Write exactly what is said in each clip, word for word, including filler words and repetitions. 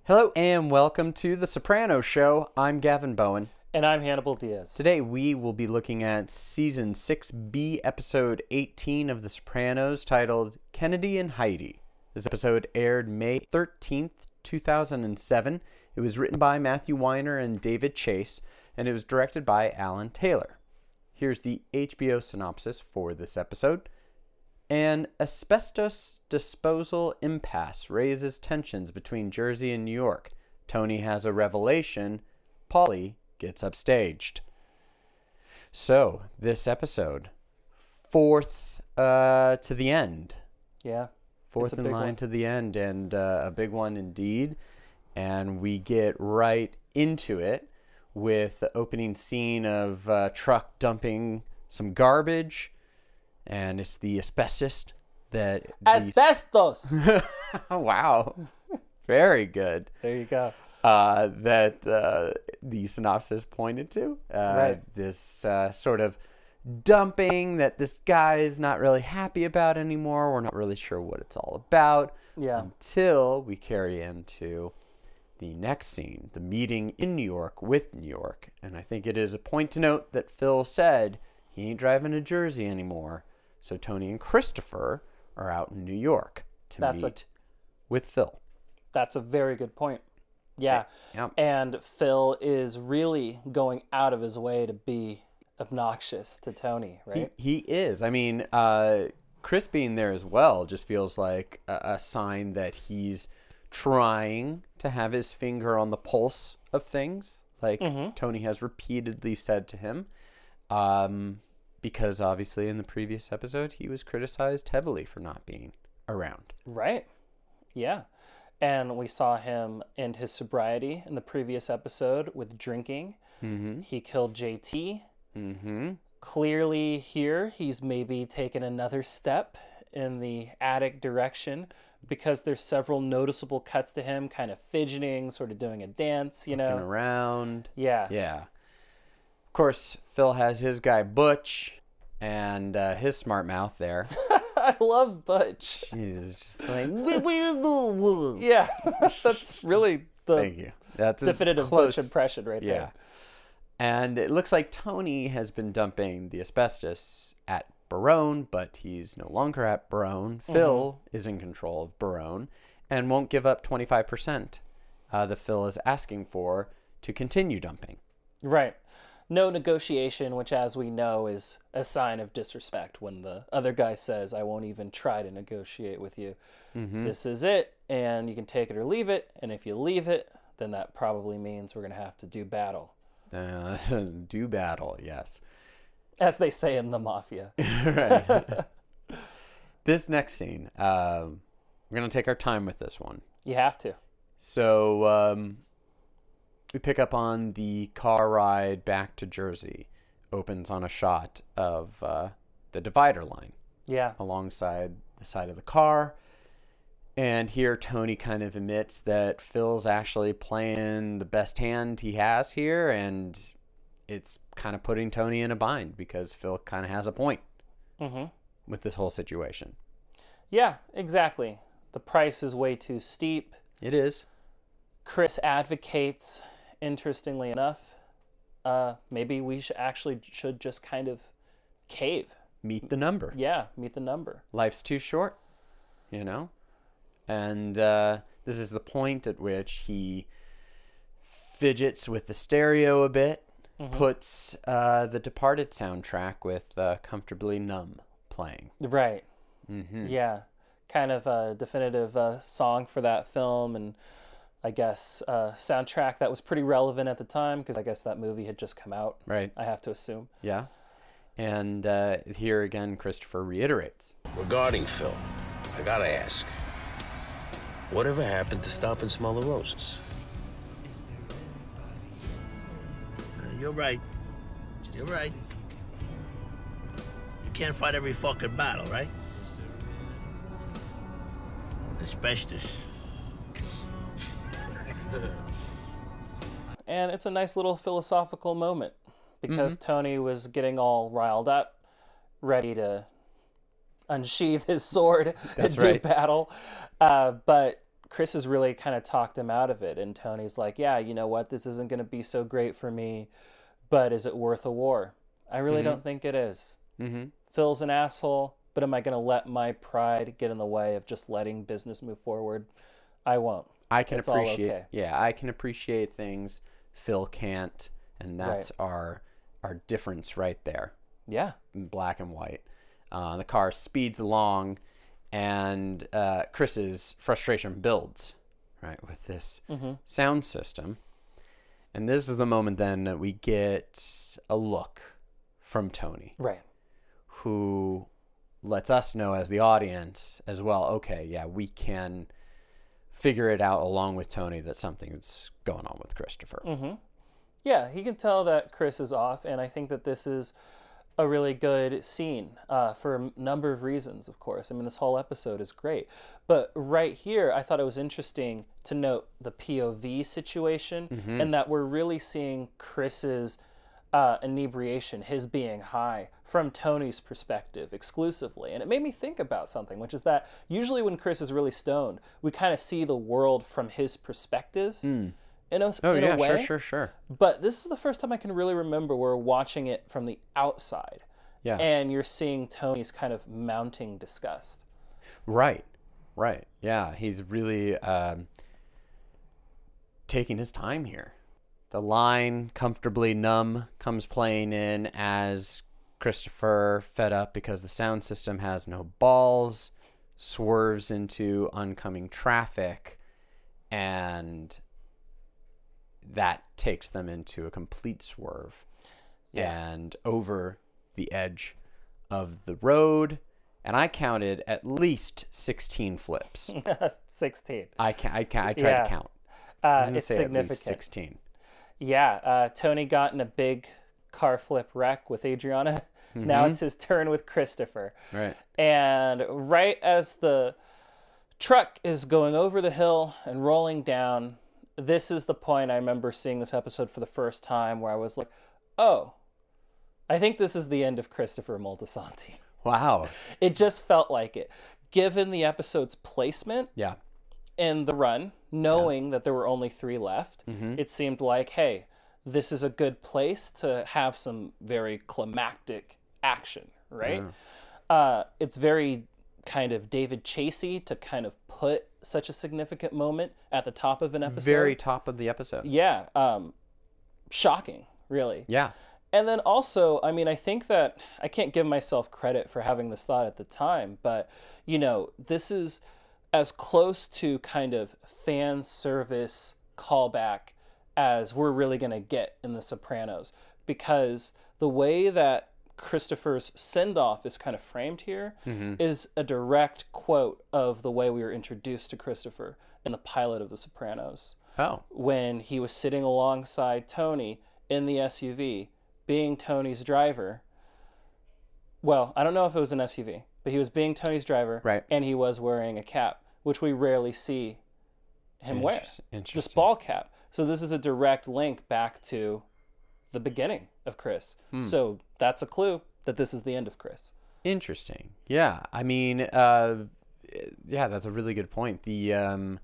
Hello and welcome to The Sopranos Show. I'm Gavin Bowen. And I'm Hannibal Diaz. Today we will be looking at Season six B, Episode eighteen of The Sopranos, titled Kennedy and Heidi. This episode aired May thirteenth, two thousand seven. It was written by Matthew Weiner and David Chase, and it was directed by Alan Taylor. Here's the H B O synopsis for this episode. An asbestos disposal impasse raises tensions between Jersey and New York. Tony has a revelation. Paulie gets upstaged. So, this episode, fourth uh, to the end. Yeah. Fourth in line one. to the end, and uh, a big one indeed. And we get right into it with the opening scene of uh, truck dumping some garbage. And it's the asbestos that... Asbestos! These... Wow. Very good. There you go. Uh, that uh, the synopsis pointed to. Uh, right. This uh, sort of dumping that this guy is not really happy about anymore. We're not really sure what it's all about. Yeah. Until we carry into the next scene, the meeting in New York with New York. And I think it is a point to note that Phil said he ain't driving to Jersey anymore. So Tony and Christopher are out in New York to That's meet a, with Phil. That's a very good point. Yeah. yeah. And Phil is really going out of his way to be obnoxious to Tony, right? He, he is. I mean, uh, Chris being there as well just feels like a, a sign that he's trying to have his finger on the pulse of things, like mm-hmm. Tony has repeatedly said to him. Um... Because obviously in the previous episode, he was criticized heavily for not being around. Right. Yeah. And we saw him end his sobriety in the previous episode with drinking. Mm-hmm. He killed J T. Mm-hmm. Clearly here, he's maybe taken another step in the addict direction because there's several noticeable cuts to him kind of fidgeting, sort of doing a dance, you know. Looking around. Yeah. Yeah. Of course, Phil has his guy Butch and uh, his smart mouth there. I love Butch. He's just like, yeah, that's really the Thank you. That's definitive close. Butch impression right yeah. there. And it looks like Tony has been dumping the asbestos at Barone, but he's no longer at Barone. Mm-hmm. Phil is in control of Barone and won't give up twenty-five percent uh, that Phil is asking for to continue dumping. Right. No negotiation, which, as we know, is a sign of disrespect when the other guy says, I won't even try to negotiate with you. Mm-hmm. This is it, and you can take it or leave it. And if you leave it, then that probably means we're going to have to do battle. Uh, do battle, yes. As they say in the Mafia. Right. This next scene, um, we're going to take our time with this one. You have to. So... Um, We pick up on the car ride back to Jersey. Opens on a shot of uh, the divider line. Yeah. Alongside the side of the car. And here Tony kind of admits that Phil's actually playing the best hand he has here. And it's kind of putting Tony in a bind because Phil kind of has a point mm-hmm. with this whole situation. Yeah, exactly. The price is way too steep. It is. Chris advocates... Interestingly enough, uh, maybe we should actually should just kind of cave. Meet the number. Yeah, meet the number. Life's too short, you know? And uh, this is the point at which he fidgets with the stereo a bit, mm-hmm. puts uh, the Departed soundtrack with uh, Comfortably Numb playing. Right. Mm-hmm. Yeah. Kind of a definitive uh, song for that film, and I guess, uh, soundtrack that was pretty relevant at the time because I guess that movie had just come out. Right. I have to assume. Yeah. And uh, here again, Christopher reiterates. Regarding Phil, I gotta ask, whatever happened to stop and smell the roses? Uh, you're right. You're right. You can't fight every fucking battle, right? Asbestos. And it's a nice little philosophical moment because mm-hmm. Tony was getting all riled up, ready to unsheath his sword and do right. battle. Uh, but Chris has really kind of talked him out of it. And Tony's like, yeah, you know what? This isn't going to be so great for me, but is it worth a war? I really Mm-hmm. don't think it is. Mm-hmm. Phil's an asshole, but am I going to let my pride get in the way of just letting business move forward? I won't. I can It's all appreciate. okay. Yeah, I can appreciate things. Phil can't, and that's our our difference right there, Yeah. in black and white. Uh, the car speeds along, and uh, Chris's frustration builds, right, with this Mm-hmm. sound system. And this is the moment then that we get a look from Tony, Right. who lets us know as the audience as well, okay, yeah, we can figure it out along with Tony that something's going on with Christopher. Mm-hmm. Yeah, he can tell that Chris is off, and I think that this is a really good scene uh, for a number of reasons, of course. I mean, this whole episode is great. But right here, I thought it was interesting to note the P O V situation, Mm-hmm. and that we're really seeing Chris's uh, inebriation, his being high, from Tony's perspective exclusively. And it made me think about something, which is that usually when Chris is really stoned, we kind of see the world from his perspective. Mm. In a, Oh, in yeah, a way. sure, sure, sure. But this is the first time I can really remember we're watching it from the outside. Yeah. And you're seeing Tony's kind of mounting disgust. Right, right. Yeah, he's really um, taking his time here. The line, comfortably numb, comes playing in as Christopher, fed up because the sound system has no balls, swerves into oncoming traffic, and that takes them into a complete swerve Yeah. and over the edge of the road. And I counted at least sixteen flips. sixteen. I can I can I tried Yeah. to count. Uh, I'm gonna it's say at least significant. sixteen. Yeah, uh, Tony got in a big car flip wreck with Adriana. Now Mm-hmm. it's his turn with Christopher. Right. And right as the truck is going over the hill and rolling down, this is the point I remember seeing this episode for the first time where I was like, oh, I think this is the end of Christopher Moltisanti. Wow. It just felt like it. Given the episode's placement Yeah. and the run, knowing that there were only three left, Mm-hmm. it seemed like, hey, this is a good place to have some very climactic action, right? Uh, it's very kind of David Chasey to kind of put such a significant moment at the top of an episode. Very top of the episode. Yeah. Um, shocking, really. Yeah. And then also, I mean, I think that I can't give myself credit for having this thought at the time, but, you know, this is as close to kind of fan service callback as we're really going to get in The Sopranos, because the way that Christopher's send-off is kind of framed here is a direct quote of the way we were introduced to Christopher in the pilot of The Sopranos, Oh. when he was sitting alongside Tony in the S U V, being Tony's driver. Well, I don't know if it was an S U V, but he was being Tony's driver, Right. and he was wearing a cap, which we rarely see him wear. Interest- Interesting. Just ball cap. So this is a direct link back to the beginning of Chris. Hmm. So that's a clue that this is the end of Chris. Interesting. Yeah. I mean, uh, yeah, that's a really good point. The um,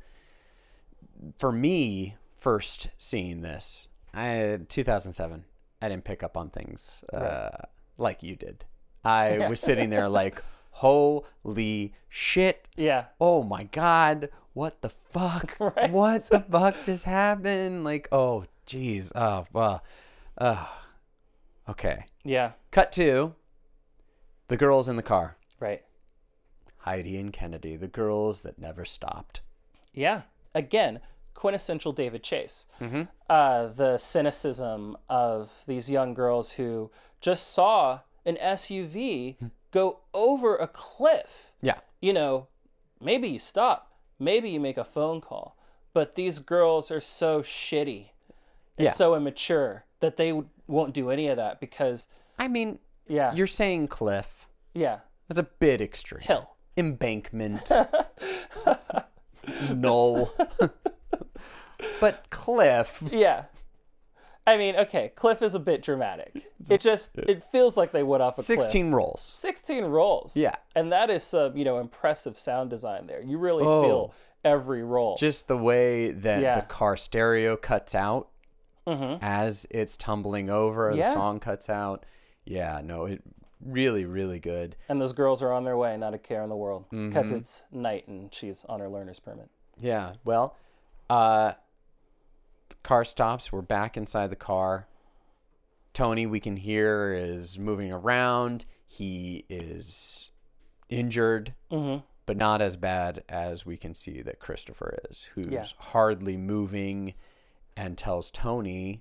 for me, first seeing this, I two thousand seven. I didn't pick up on things uh, Right. like you did. I Yeah. was sitting there like, holy shit. Yeah. Oh my God. What the fuck? Right. What the fuck just happened? Like, oh, geez. Oh, well. Uh, okay. Yeah. Cut to the girls in the car. Right. Heidi and Kennedy, the girls that never stopped. Yeah. Again, quintessential David Chase. Mm-hmm. Uh, the cynicism of these young girls who just saw an S U V go over a cliff. Yeah. You know, maybe you stop, maybe you make a phone call, but these girls are so shitty and Yeah. so immature that they w- won't do any of that because, I mean, yeah, you're saying cliff. yeah, That's a bit extreme. hill. Embankment. Null. But cliff. Yeah. I mean, okay, cliff is a bit dramatic. It just, it feels like they would off a cliff. sixteen rolls. sixteen rolls. Yeah. And that is some, you know, impressive sound design there. You really Oh. feel every role. Just the way that Yeah. the car stereo cuts out Mhm. as it's tumbling over, Yeah. the song cuts out. Yeah, no, it really, really good. And those girls are on their way, not a care in the world, because Mhm. it's night and she's on her learner's permit. Yeah, well, uh, the car stops. We're back inside the car. Tony, we can hear, is moving around. He is injured, Mm-hmm. but not as bad as we can see that Christopher is, who's Yeah. hardly moving, and tells Tony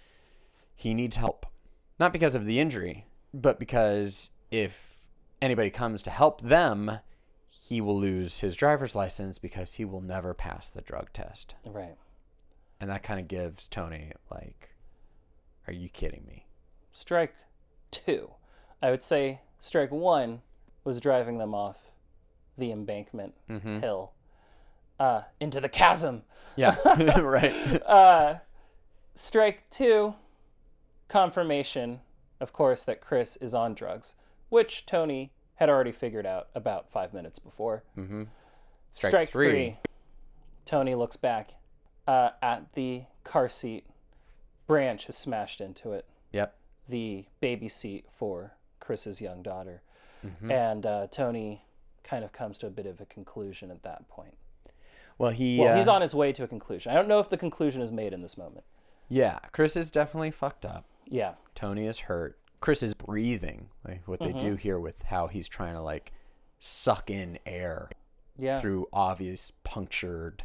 he needs help. Not because of the injury, but because if anybody comes to help them, he will lose his driver's license because he will never pass the drug test. Right. And that kind of gives Tony, like, are you kidding me? Strike two. I would say strike one was driving them off the embankment Mhm. hill uh, into the chasm. Yeah, right. Uh, strike two, confirmation, of course, that Chris is on drugs, which Tony had already figured out about five minutes before. Mm-hmm. Strike, Strike, three. three. Tony looks back uh, at the car seat. Branch has smashed into it. Yep. The baby seat for Chris's young daughter. Mm-hmm. And uh, Tony kind of comes to a bit of a conclusion at that point. Well, he. Well, uh, he's on his way to a conclusion. I don't know if the conclusion is made in this moment. Yeah, Chris is definitely fucked up. Yeah. Tony is hurt. Chris is breathing, like what they Mhm. do here with how he's trying to like suck in air Yeah. through obvious punctured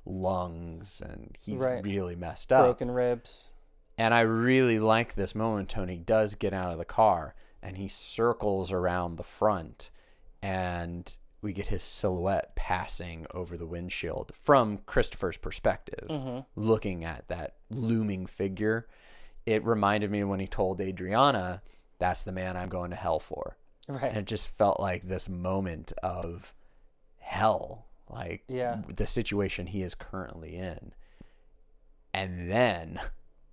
lungs, and he's Right. really messed up. Broken ribs. And I really like this moment. Tony does get out of the car and he circles around the front, and we get his silhouette passing over the windshield from Christopher's perspective, Mhm. looking at that looming figure. It reminded me when he told Adriana, that's the man I'm going to hell for. Right. And it just felt like this moment of hell, like Yeah. the situation he is currently in. And then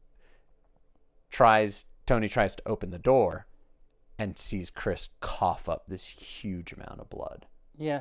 tries Tony tries to open the door and sees Chris cough up this huge amount of blood. Yeah.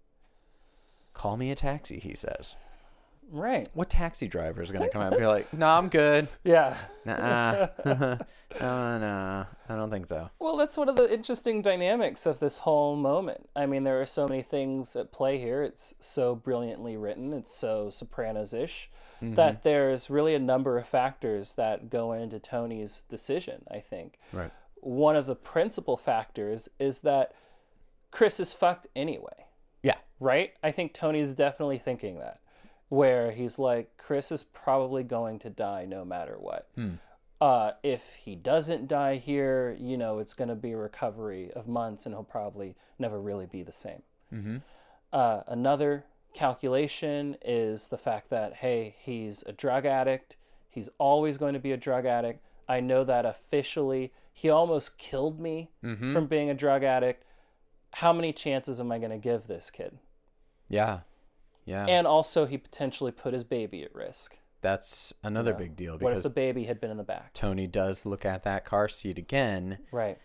Call me a taxi, he says. Right. What taxi driver is going to come out and be like, no, I'm good. Yeah. Nuh-uh. oh, no, I don't think so. Well, that's one of the interesting dynamics of this whole moment. I mean, there are so many things at play here. It's so brilliantly written. It's so Sopranos-ish that there's really a number of factors that go into Tony's decision, I think. Right. One of the principal factors is that Chris is fucked anyway, Yeah. right? I think Tony's definitely thinking that, where he's like, Chris is probably going to die no matter what. Uh, if he doesn't die here, you know, it's going to be a recovery of months and he'll probably never really be the same. Mm-hmm. Uh, another calculation is the fact that, hey, he's a drug addict. He's always going to be a drug addict. I know that officially. He almost killed me Mm-hmm. from being a drug addict. How many chances am I going to give this kid? Yeah. Yeah. And also, he potentially put his baby at risk. That's another Yeah. big deal What if because the baby had been in the back? Tony does look at that car seat again Right.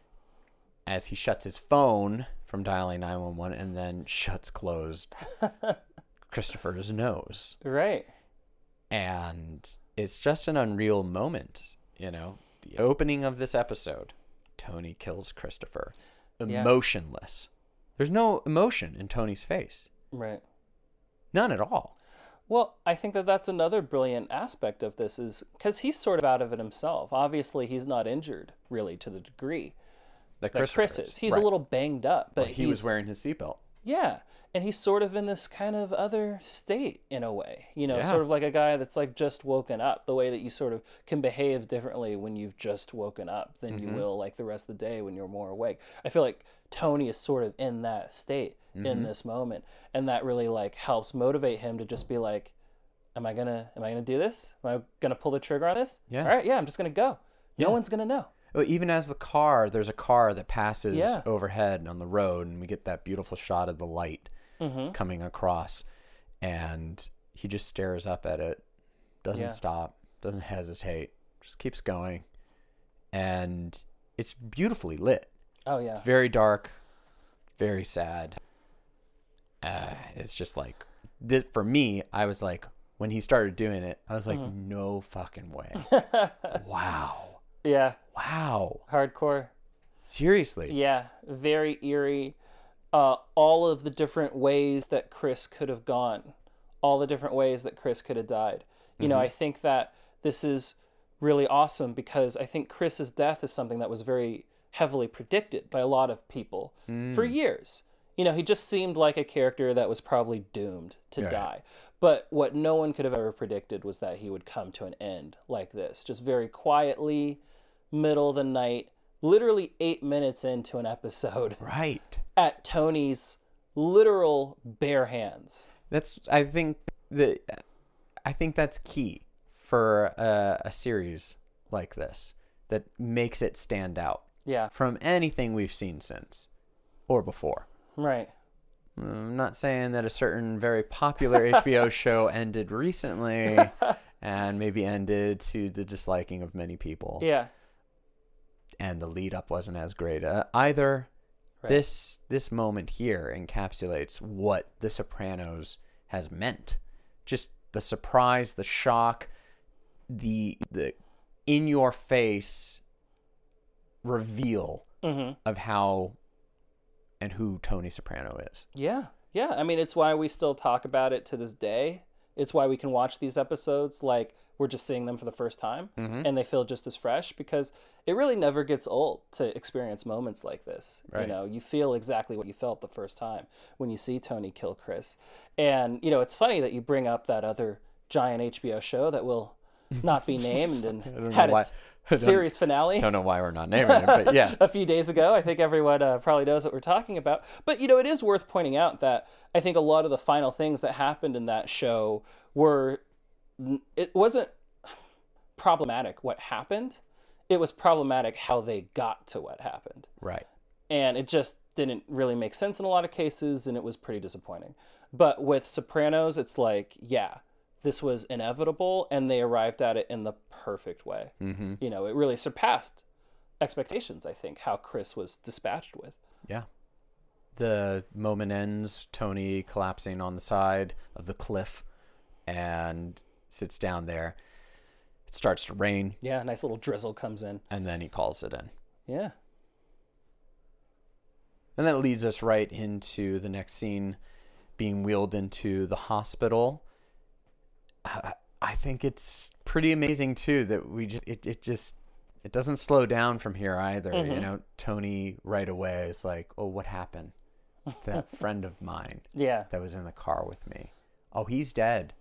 as he shuts his phone from dialing nine one one and then shuts closed Christopher's nose. Right. And it's just an unreal moment, you know. The opening of this episode, Tony kills Christopher. Yeah. Emotionless. There's no emotion in Tony's face. Right. None at all. Well, I think that that's another brilliant aspect of this is because he's sort of out of it himself. Obviously, he's not injured really to the degree That that Chris Chris is. He's a little banged up, but He was he's- wearing his seatbelt. Yeah, and he's sort of in this kind of other state in a way. You know, Yeah. sort of like a guy that's like just woken up. The way that you sort of can behave differently when you've just woken up than Mm-hmm. you will like the rest of the day when you're more awake. I feel like Tony is sort of in that state Mm-hmm. in this moment, and that really like helps motivate him to just be like, am I gonna am I gonna do this? Am I gonna pull the trigger on this? Yeah. All right, yeah, I'm just gonna go. Yeah. No one's gonna know. Well, even as the car, there's a car that passes Yeah. overhead on the road, and we get that beautiful shot of the light Mm-hmm. coming across, and he just stares up at it, doesn't Yeah. stop, doesn't hesitate, just keeps going, and it's beautifully lit. Oh yeah. It's very dark, very sad. Uh, it's just like this for me, I was like, when he started doing it, I was like, mm-hmm. no fucking way. Wow. Yeah. Wow. Hardcore. Seriously. Yeah. Very eerie. Uh, all of the different ways that Chris could have gone, all the different ways that Chris could have died. You mm-hmm. know, I think that this is really awesome because I think Chris's death is something that was very heavily predicted by a lot of people mm. for years. You know, he just seemed like a character that was probably doomed to right. die. But what no one could have ever predicted was that he would come to an end like this, just very quietly, middle of the night, literally eight minutes into an episode. Right. At Tony's literal bare hands. That's, I think that, I think that's key for a, a series like this that makes it stand out. Yeah. From anything we've seen since or before. Right. I'm not saying that a certain very popular H B O show ended recently and maybe ended to the disliking of many people. Yeah. And the lead up wasn't as great uh, either. Right. This this moment here encapsulates what The Sopranos has meant. Just the surprise, the shock, the the in your face reveal mm-hmm. of how and who Tony Soprano is. Yeah. Yeah. I mean, it's why we still talk about it to this day. It's why we can watch these episodes like we're just seeing them for the first time mm-hmm. and they feel just as fresh because it really never gets old to experience moments like this. Right. You know, you feel exactly what you felt the first time when you see Tony kill Chris. And, you know, it's funny that you bring up that other giant H B O show that will not be named and had its series finale. Don't know why we're not naming it, but yeah. A few days ago. I think everyone uh, probably knows what we're talking about. But, you know, it is worth pointing out that I think a lot of the final things that happened in that show were, it wasn't problematic what happened. It was problematic how they got to what happened. Right. And it just didn't really make sense in a lot of cases, and it was pretty disappointing. But with Sopranos, it's like, yeah, this was inevitable, and they arrived at it in the perfect way. Mm-hmm. You know, it really surpassed expectations, I think, how Chris was dispatched with. Yeah. The moment ends, Tony collapsing on the side of the cliff and sits down there. It starts to rain. Yeah, a nice little drizzle comes in. And then he calls it in. Yeah. And that leads us right into the next scene, being wheeled into the hospital. I think it's pretty amazing too that we just it, it just it doesn't slow down from here either. Mm-hmm. You know, Tony right away is like, "Oh, what happened? That friend of mine, yeah, that was in the car with me. Oh, he's dead."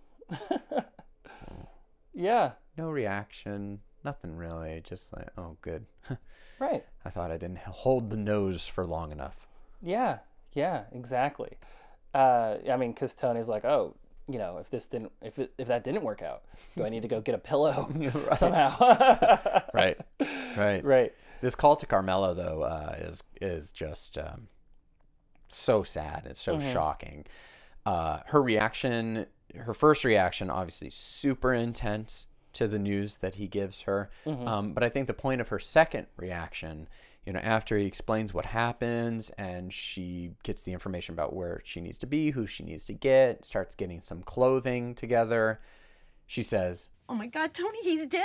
Yeah. No reaction, nothing really. Just like, "Oh, good." Right. I thought I didn't hold the nose for long enough. Yeah. Yeah. Exactly. Uh, I mean, because Tony's like, "Oh, you know, if this didn't, if it, if that didn't work out, do I need to go get a pillow right. somehow?" Right, right, right. This call to Carmela, though, uh, is is just um, so sad. It's so mm-hmm. shocking. Uh, her reaction, her first reaction, obviously super intense to the news that he gives her. Mm-hmm. Um, but I think the point of her second reaction, you know, after he explains what happens and she gets the information about where she needs to be, who she needs to get, starts getting some clothing together, she says, "Oh my God, Tony, he's dead?"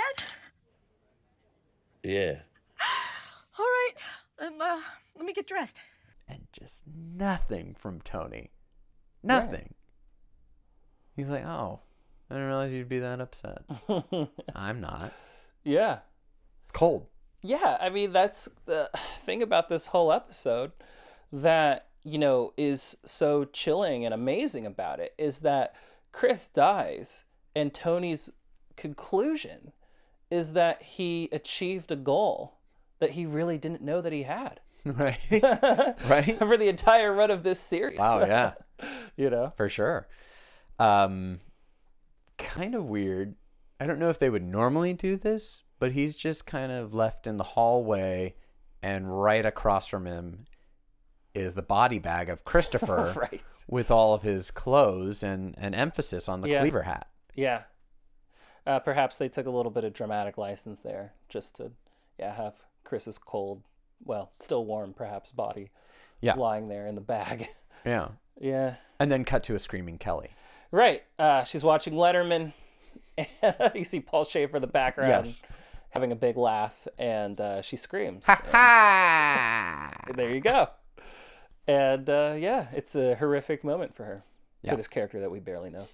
Yeah. All right, then, uh, let me get dressed. And just nothing from Tony. Nothing. Right. He's like, "Oh, I didn't realize you'd be that upset." I'm not. Yeah. It's cold. Yeah, I mean, that's the thing about this whole episode that, you know, is so chilling and amazing about it is that Chris dies and Tony's conclusion is that he achieved a goal that he really didn't know that he had. Right. Right. For the entire run of this series. Wow, yeah. You know? For sure. Um, kind of weird. I don't know if they would normally do this, but he's just kind of left in the hallway, and right across from him is the body bag of Christopher right. with all of his clothes and an emphasis on the yeah. cleaver hat. Yeah. Uh, perhaps they took a little bit of dramatic license there just to yeah, have Chris's cold, well, still warm perhaps, body yeah. lying there in the bag. Yeah. Yeah. And then cut to a screaming Kelly. Right. Uh, she's watching Letterman. You see Paul Schaefer in the background Yes. having a big laugh, and uh, she screams. Ha! And there you go. And uh, yeah, it's a horrific moment for her, Yeah. for this character that we barely know.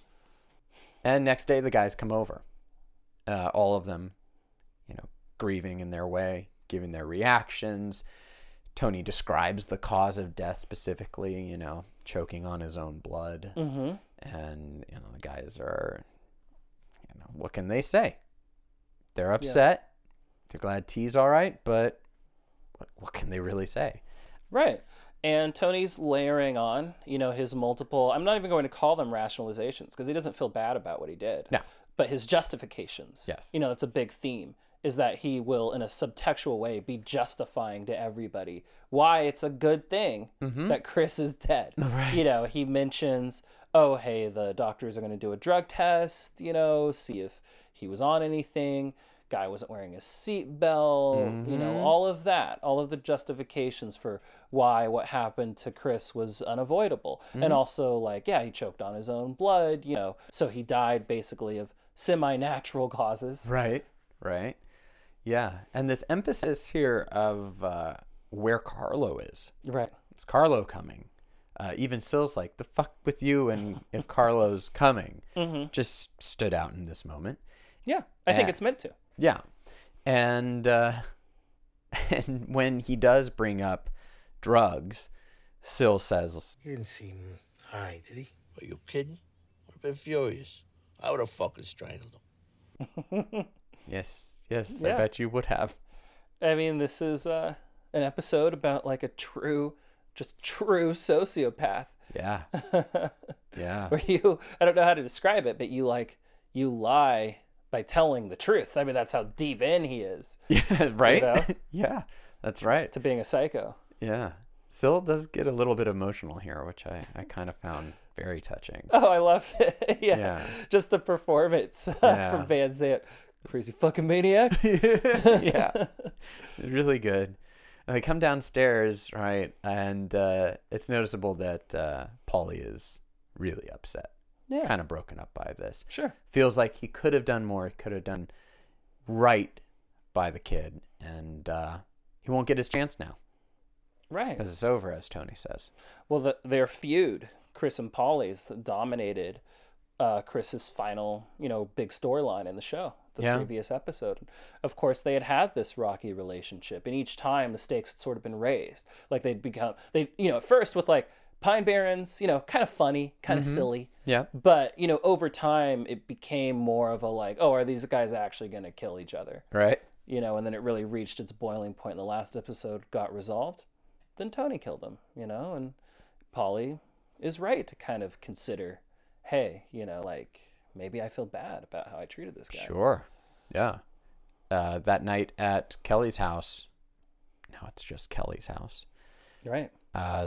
And next day, the guys come over. Uh, all of them, you know, grieving in their way, giving their reactions. Tony describes the cause of death specifically, you know, choking on his own blood. Mm-hmm. And, you know, the guys are, you know, what can they say? They're upset. They're glad T's all right, but what, what can they really say? Right. And Tony's layering on, you know, his multiple, I'm not even going to call them rationalizations because he doesn't feel bad about what he did. No. But his justifications. Yes. You know, that's a big theme, is that he will, in a subtextual way, be justifying to everybody why it's a good thing that Chris is dead. Right. You know, he mentions, oh, hey, the doctors are going to do a drug test, you know, see if he was on anything. Guy wasn't wearing a seatbelt, you know, all of that, all of the justifications for why what happened to Chris was unavoidable. And also, like, yeah, he choked on his own blood, you know, so he died basically of semi-natural causes. Right, right. Yeah. And this emphasis here of uh, where Carlo is. Right. Is Carlo coming? Uh, even Sill's like, the fuck with you and if Carlo's coming. Just stood out in this moment. Yeah, I think Yeah. it's meant to. Yeah. And uh, and when he does bring up drugs, Sill says, He didn't seem high, did he? Are you kidding? I've been furious. I would have fucking strangled him. yes, yes, Yeah. I bet you would have. I mean, this is uh, an episode about like a true, just true sociopath. Yeah. Yeah. Where you, I don't know how to describe it, but you like, you lie by telling the truth. I mean, that's how deep in he is Yeah, right? know? Yeah, that's right. to being a psycho. Yeah. Sill does get a little bit emotional here, which I, I kind of found very touching. Oh, I loved it. yeah. Yeah. Just the performance Yeah. from Van Zant. Crazy fucking maniac. Yeah. Really good. And they come downstairs, right? And uh, it's noticeable that uh, Paulie is really upset. Yeah. Kind of broken up by this. Sure. Feels like he could have done more. He could have done right by the kid. And uh, he won't get his chance now Right. because it's over, as Tony says. Well, the, their feud, Chris and Paulie's, dominated uh, Chris's final, you know, big storyline in the show, the Yeah. previous episode. Of course, they had had this rocky relationship, and each time the stakes had sort of been raised. Like they'd become, they, you know, at first with like Pine Barrens, you know, kind of funny, kind of silly. Yeah. But, you know, over time, it became more of a like, oh, are these guys actually going to kill each other? Right? You know, and then it really reached its boiling point in the last episode, got resolved. Then Tony killed him, you know, and Paulie is right to kind of consider, hey, you know, like, maybe I feel bad about how I treated this guy. Sure. Yeah. Uh, that night at Kelly's house, now it's just Kelly's house, Right. uh,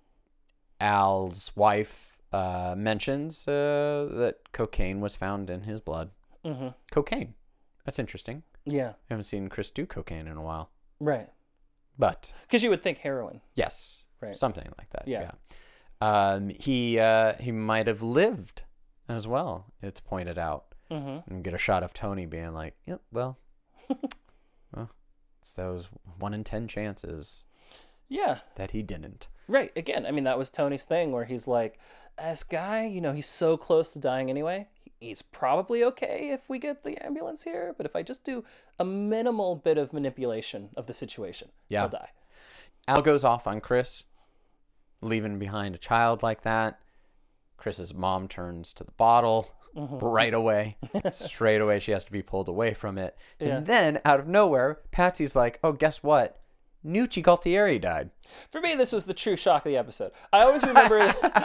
Al's wife uh, mentions uh, that cocaine was found in his blood. Mm-hmm. Cocaine. That's interesting. Yeah. I haven't seen Chris do cocaine in a while. Right. But Because you would think heroin. yes, Right. something like that. Yeah. Yeah. Um, he uh, he might have lived as well. It's pointed out. Mm-hmm. And get a shot of Tony being like, "Yep, well, well, it's those one in ten chances Yeah. that he didn't." Right. Again, I mean, that was Tony's thing where he's like, this guy, you know, he's so close to dying anyway. He's probably okay if we get the ambulance here. But if I just do a minimal bit of manipulation of the situation, Yeah. he'll die. Al goes off on Chris, leaving behind a child like that. Chris's mom turns to the bottle right away. Straight away, she has to be pulled away from it. Yeah. And then, out of nowhere, Patsy's like, oh, guess what? Nucci Galtieri died. For me, this was the true shock of the episode. I always remember,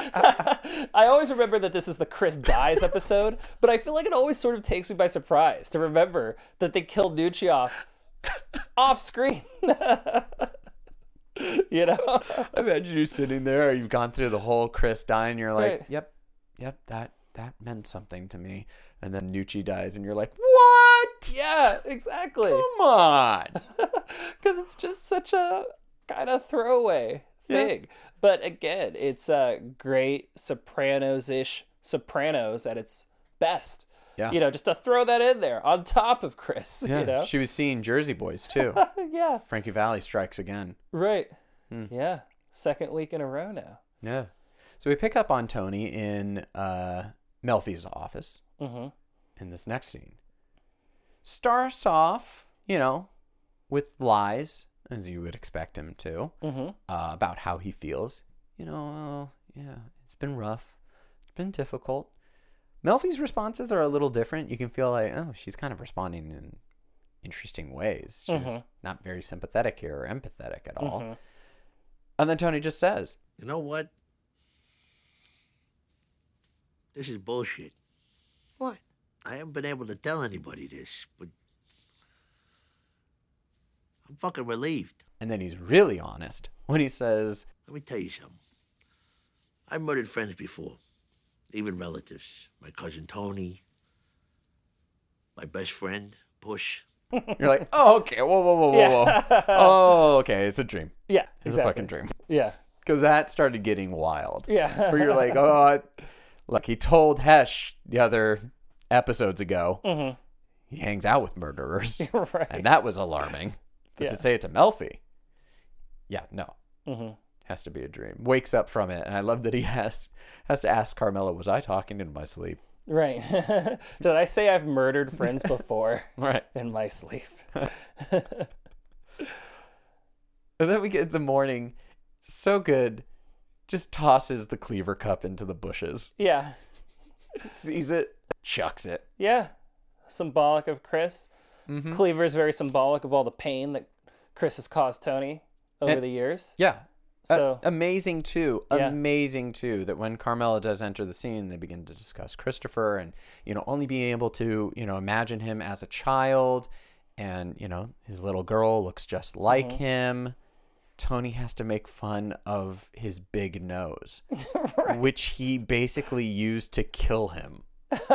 I always remember that this is the Chris dies episode, but I feel like it always sort of takes me by surprise to remember that they killed Nucci off, off screen. You know? Imagine you sitting there, you've gone through the whole Chris dying, you're like, Right. yep, yep, that that meant something to me. And then Nucci dies, and you're like, what? Yeah, exactly. Come on. Because it's just such a kind of throwaway thing. But again, it's a great Sopranos-ish Sopranos at its best. Yeah. You know, just to throw that in there on top of Chris. Yeah, You know? she was seeing Jersey Boys too. Yeah. Frankie Valli strikes again. Right. Hmm. Yeah. Second week in a row now. Yeah. So we pick up on Tony in uh, Melfi's office Mm-hmm. in this next scene. Starts off, you know, with lies, as you would expect him to, Mm-hmm. uh, about how he feels. You know, oh, yeah, it's been rough. It's been difficult. Melfi's responses are a little different. You can feel like, oh, she's kind of responding in interesting ways. She's Mm-hmm. not very sympathetic here or empathetic at all. Mm-hmm. And then Tony just says, You know what? This is bullshit. What? I haven't been able to tell anybody this, but I'm fucking relieved. and then he's really honest when he says, Let me tell you something. I murdered friends before, even relatives. My cousin Tony, my best friend, Bush. you're like, oh, okay, whoa, whoa, whoa, whoa, Yeah. whoa. Oh, okay, it's a dream. Yeah. It's exactly. a fucking dream. Yeah. Because that started getting wild. Yeah. Where you're like, oh, like he told Hesh the other episodes ago, Mm-hmm. he hangs out with murderers. Right. And that was alarming. But Yeah. to say it to Melfi, yeah, no. Mm-hmm. Has to be a dream. Wakes up from it. And I love that he has, has to ask Carmela, was I talking in my sleep? Right. Did I say I've murdered friends before Right. in my sleep? And then we get the morning. So good. Just tosses the cleaver cup into the bushes. Yeah. Sees it. Chucks it. Yeah. Symbolic of Chris. Mm-hmm. Cleaver is very symbolic of all the pain that Chris has caused Tony over And- the years. Yeah. So Uh, amazing too. Yeah. Amazing too that when Carmela does enter the scene, they begin to discuss Christopher and, you know, only being able to, you know, imagine him as a child and, you know, his little girl looks just like Mm-hmm. him. Tony has to make fun of his big nose, Right. which he basically used to kill him.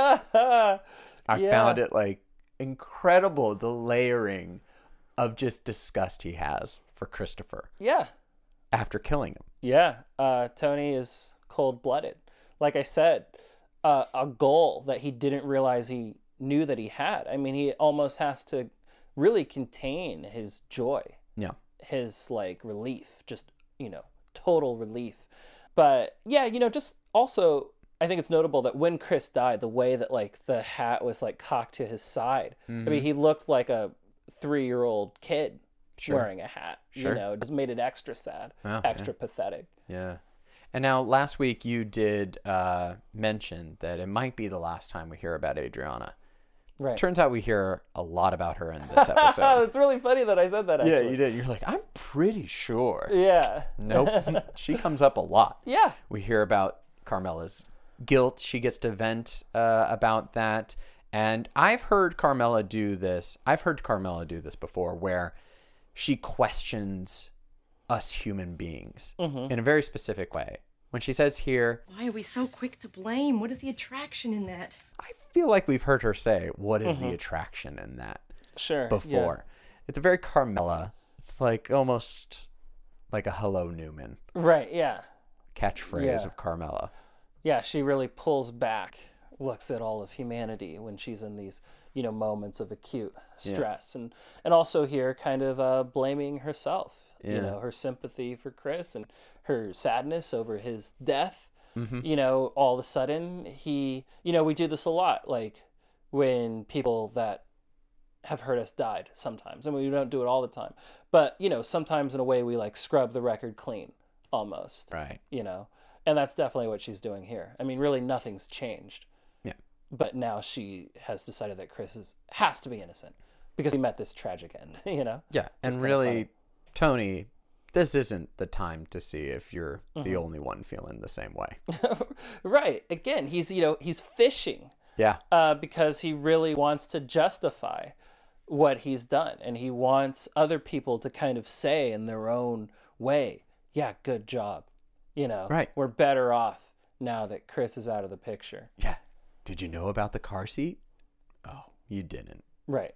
I I Yeah. found it like incredible, the layering of just disgust he has for Christopher Yeah. after killing him. Yeah. Uh, Tony is cold-blooded. Like I said, uh, a goal that he didn't realize he knew that he had. I mean, he almost has to really contain his joy, Yeah. his like relief, just, you know, total relief. But yeah, you know, just also, I think it's notable that when Chris died, the way that like the hat was like cocked to his side, I mean, he looked like a three-year-old kid Sure. wearing a hat. Sure. You know, it just made it extra sad, Oh, extra pathetic. Yeah. And now last week you did uh, mention that it might be the last time we hear about Adriana. Right. Turns out we hear a lot about her in this episode. It's really funny that I said that. Actually. Yeah, you did. You're like, I'm pretty sure. Yeah. Nope. She comes up a lot. Yeah. We hear about Carmela's guilt. She gets to vent uh, about that. And I've heard Carmela do this. I've heard Carmela do this before where she questions us human beings Mm-hmm. in a very specific way. When she says here, Why are we so quick to blame? What is the attraction in that? I feel like we've heard her say, what is Mm-hmm. the attraction in that Sure. before? It's a very Carmela. It's like almost like a hello Newman Yeah. Right. Yeah. catchphrase Yeah. of Carmela. Yeah. She really pulls back, looks at all of humanity when she's in these, you know, moments of acute stress, and and also here kind of uh, blaming herself. Yeah. You know, her sympathy for Chris and her sadness over his death. Mm-hmm. You know, all of a sudden he, you know, we do this a lot, like when people that have hurt us died sometimes. I mean, we don't do it all the time, but you know, sometimes in a way we like scrub the record clean almost, Right. you know, and that's definitely what she's doing here. I mean, really nothing's changed, Yeah. but now she has decided that Chris is, has to be innocent because he met this tragic end, you know? Yeah. And kinda really, funny. Tony, this isn't the time to see if you're the Mm-hmm. only one feeling the same way. Right. Again, he's, you know, he's fishing Yeah. uh, because he really wants to justify what he's done. And he wants other people to kind of say in their own way, yeah, good job. You know, Right. we're better off now that Chris is out of the picture. Yeah. Did you know about the car seat? Oh, you didn't. Right.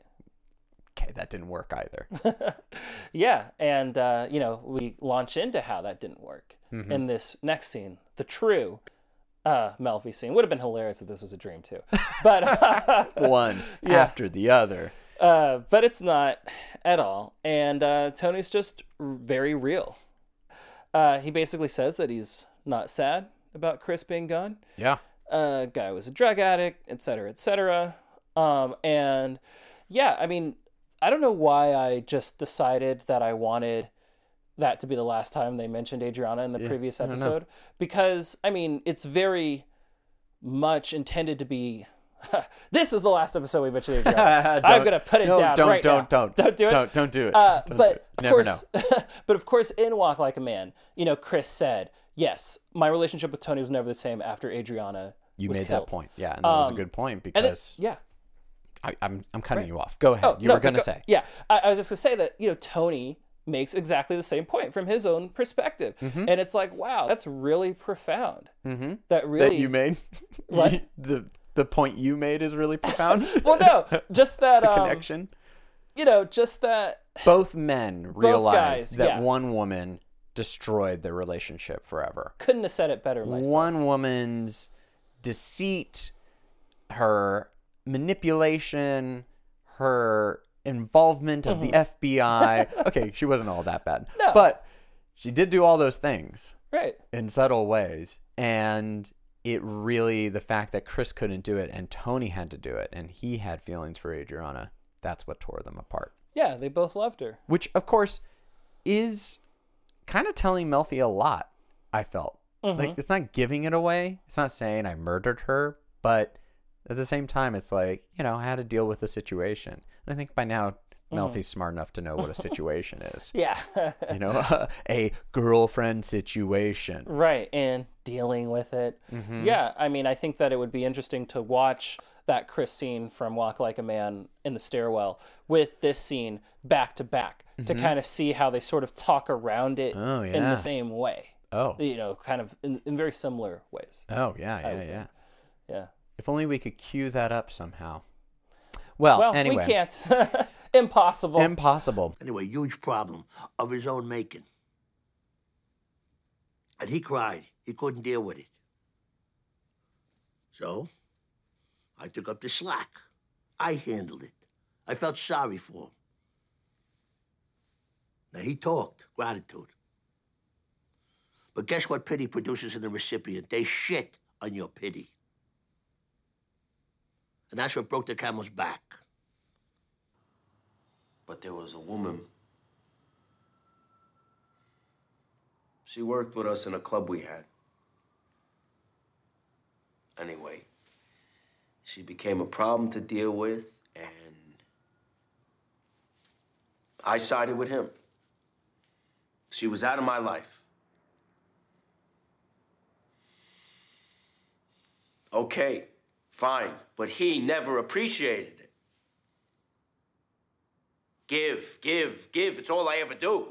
Okay, that didn't work either. Yeah. And, uh, you know, we launch into how that didn't work Mm-hmm. in this next scene. The true uh, Melfi scene. Would have been hilarious if this was a dream too, but one Yeah. after the other. uh, but it's not at all. And uh, Tony's just r- very real. Uh, he basically says that he's not sad about Chris being gone. Yeah. Uh, guy was a drug addict, et cetera, et cetera. Um, and yeah, I mean, I don't know why I just decided that I wanted that to be the last time they mentioned Adriana in the Yeah, previous I don't know. episode. Because, I mean, it's very much intended to be, this is the last episode we mentioned Adriana. I'm Don't- going to put it no, down don't, right don't, now. Don't, Don't do it. Don't, don't do it. Uh, Don't but do it. of Never course, know. but of course, in Walk Like a Man, you know, Chris said, yes, my relationship with Tony was never the same after Adriana You was made killed. that point. Yeah, and that was a Um, good point And then, because yeah. I, I'm I'm cutting you off. Go ahead. Oh, you no, were going to go- say. Yeah, I, I was just going to say that, you know, Tony makes exactly the same point from his own perspective. Mm-hmm. And it's like, wow, that's really profound. Mm-hmm. That really... That you made. What? the the point you made is really profound. Well, no, just that, the um, connection. you know, just that... Both men realized guys, that yeah. one woman destroyed their relationship forever. Couldn't have said it better myself. One woman's deceit, her manipulation, her involvement of the F B I. Okay, she wasn't all that bad. No. But she did do all those things Right. in subtle ways. And it really, the fact that Chris couldn't do it and Tony had to do it and he had feelings for Adriana, that's what tore them apart. Yeah, they both loved her. Which, of course, is kind of telling Melfi a lot, I felt. Mm-hmm. Like, it's not giving it away. It's not saying I murdered her, but at the same time, it's like, you know, I had to deal with the situation. And I think by now, Melfi's smart enough to know what a situation is. Yeah. You know, a girlfriend situation. Right, and dealing with it. Mm-hmm. Yeah, I mean, I think that it would be interesting to watch that Chris scene from Walk Like a Man in the stairwell with this scene back to back to kind of see how they sort of talk around it Mm-hmm. Oh, in yeah. the same way. Oh. You know, kind of in, in very similar ways. Oh, yeah, yeah, would yeah. Yeah. If only we could cue that up somehow. Well, Well, anyway. we can't. Impossible. Impossible. Anyway, huge problem of his own making. And he cried. He couldn't deal with it. So, I took up the slack. I handled it. I felt sorry for him. Now, he talked gratitude. But guess what pity produces in the recipient? They shit on your pity. And that's what broke the camel's back. But there was a woman. She worked with us in a club we had. Anyway, she became a problem to deal with, and I sided with him. She was out of my life. Okay, fine, but he never appreciated it. Give, give, give. It's all I ever do.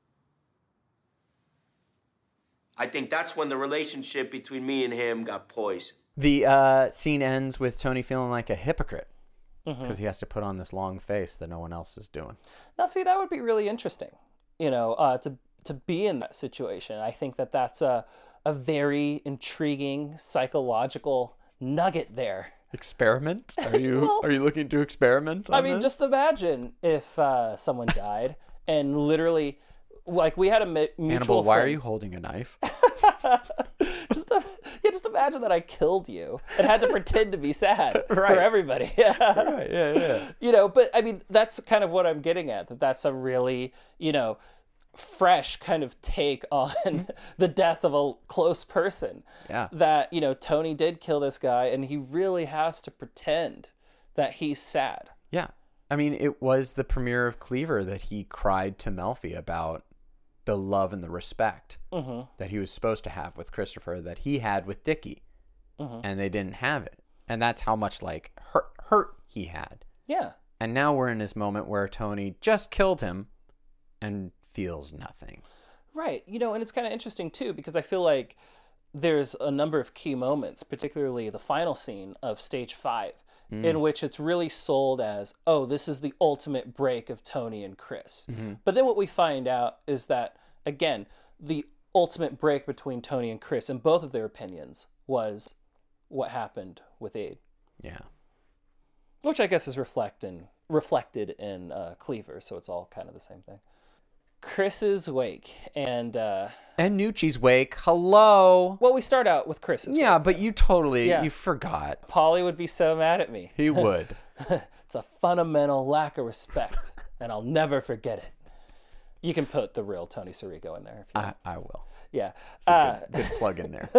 I think that's when the relationship between me and him got poisoned. The uh, scene ends with Tony feeling like a hypocrite because he has to put on this long face that no one else is doing. Now, see, that would be really interesting, you know, uh, to to be in that situation. I think that that's a, a very intriguing psychological nugget there. Experiment? Are you Well, are you looking to experiment on I mean, this? just imagine if uh, someone died and literally, like, we had a mi- mutual Hannibal, why are friend- you holding a knife? just a, yeah, just imagine that I killed you and had to pretend to be sad Right. for everybody. Right, yeah, yeah. You know, but I mean, that's kind of what I'm getting at. That that's a really, you know, fresh kind of take on the death of a close person. Yeah. That, you know, Tony did kill this guy, and he really has to pretend that he's sad. Yeah. I mean, it was the premiere of Cleaver that he cried to Melfi about the love and the respect Mm-hmm. that he was supposed to have with Christopher that he had with Dickie. Mm-hmm. And they didn't have it. And that's how much, like, hurt, hurt he had. Yeah. And now we're in this moment where Tony just killed him and feels nothing. Right. You know, and it's kind of interesting too, because I feel like there's a number of key moments, particularly the final scene of stage five, in which it's really sold as, oh, this is the ultimate break of Tony and Chris. But then what we find out is that, again, the ultimate break between Tony and Chris, in both of their opinions, was what happened with Aid. Yeah. Which I guess is reflect in, reflected in uh, Cleaver, so it's all kind of the same thing. Chris's wake, and... Uh, And Nucci's wake. Hello. well, we start out with Chris's Yeah, wake. but you totally, Yeah. you forgot. Polly would be so mad at me. He would. It's a fundamental lack of respect, and I'll never forget it. You can put the real Tony Sirico in there. If you I, I will. Yeah. It's a Uh, good, good plug in there.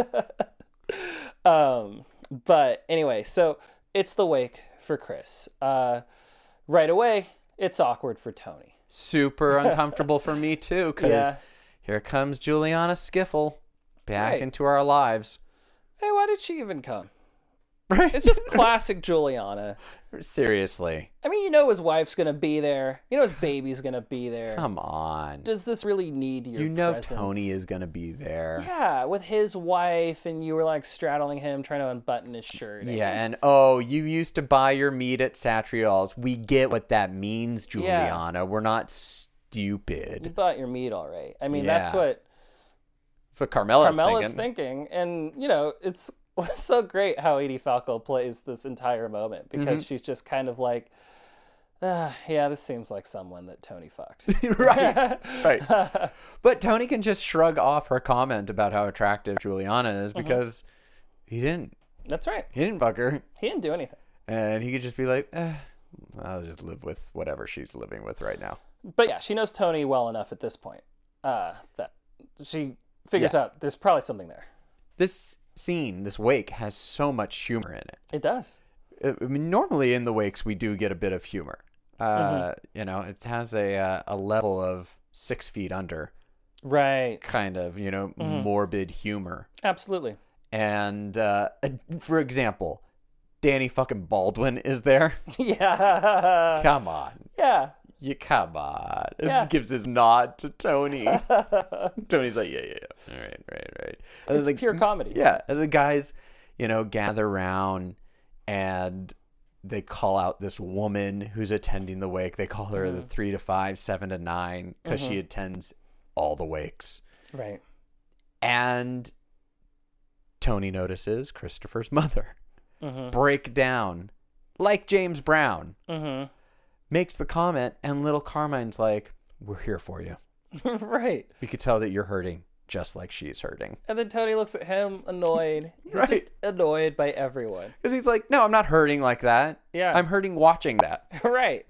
um, but anyway, so it's the wake for Chris. Uh, right away, it's awkward for Tony. Super uncomfortable for me, too, because Yeah. here comes Juliana Skiffle back Right. into our lives. Hey, why did she even come? Right? It's just classic Juliana. Seriously. I mean, you know his wife's going to be there. You know his baby's going to be there. Come on. Does this really need your You know presence? Tony is going to be there. Yeah, with his wife, and you were like straddling him, trying to unbutton his shirt. Yeah, and oh, you used to buy your meat at Satrial's. We get what that means, Juliana. We're not You stupid. bought your meat all right. I mean, that's Yeah. what That's what Carmela's Carmela's thinking. thinking. And, you know, it's so great how Edie Falco plays this entire moment, because Mm-hmm. she's just kind of like, uh, yeah, this seems like someone that Tony fucked. right, right. But Tony can just shrug off her comment about how attractive Juliana is because he didn't. That's right. He didn't fuck her. He didn't do anything. And he could just be like, eh, I'll just live with whatever she's living with right now. But yeah, she knows Tony well enough at this point uh, that she figures Yeah. out there's probably something there. This scene, this wake, has so much humor in it. It does. I mean, normally in the wakes, we do get a bit of humor. Uh, Mm-hmm. You know, it has a, uh, a level of six feet under Right. kind of, you know, Mm-hmm. morbid humor. Absolutely. And uh, for example, Danny fucking Baldwin is there. Yeah. Come on. Yeah. You come on. It Yeah. gives his nod to Tony. Tony's like, yeah, yeah, yeah. All right, right, right. And It's then the- pure comedy. Yeah. And the guys, you know, gather around and they call out this woman who's attending the wake. They call her the three to five, seven to nine, because she attends all the wakes. Right. And Tony notices Christopher's mother Mm-hmm. break down like James Brown. Mm-hmm. Makes the comment, and little Carmine's like, we're here for you. Right. We could tell that you're hurting just like she's hurting. And then Tony looks at him annoyed. He's Right. just annoyed by everyone. Because he's like, no, I'm not hurting like that. Yeah. I'm hurting watching that. Right.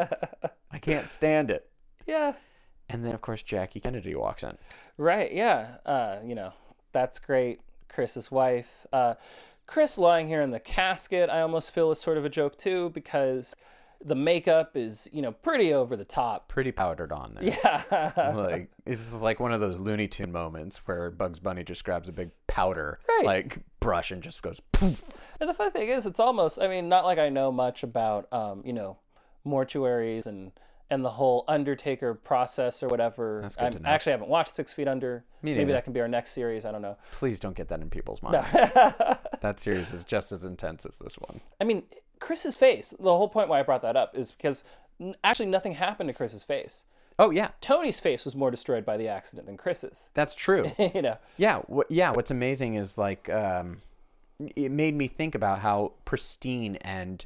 I can't stand it. Yeah. And then, of course, Jackie Kennedy walks in. Right. Yeah. Uh, you know, that's great. Chris's wife. Uh, Chris lying here in the casket, I almost feel is sort of a joke too, because the makeup is, you know, pretty over the top. Pretty powdered on there. Yeah. Like, it's like one of those Looney Tune moments where Bugs Bunny just grabs a big powder, Right. like, brush and just goes poof. And the funny thing is, it's almost, I mean, not like I know much about, um, you know, mortuaries and, and the whole Undertaker process or whatever. That's good I'm, to know. Actually, I haven't watched Six Feet Under. Me Maybe neither. that can be our next series. I don't know. Please don't get that in people's minds. That series is just as intense as this one. I mean, Chris's face, the whole point why I brought that up is because n- actually nothing happened to Chris's face. Oh, yeah. Tony's face was more destroyed by the accident than Chris's. That's true. You know. Yeah, wh- yeah. What's amazing is like um, it made me think about how pristine and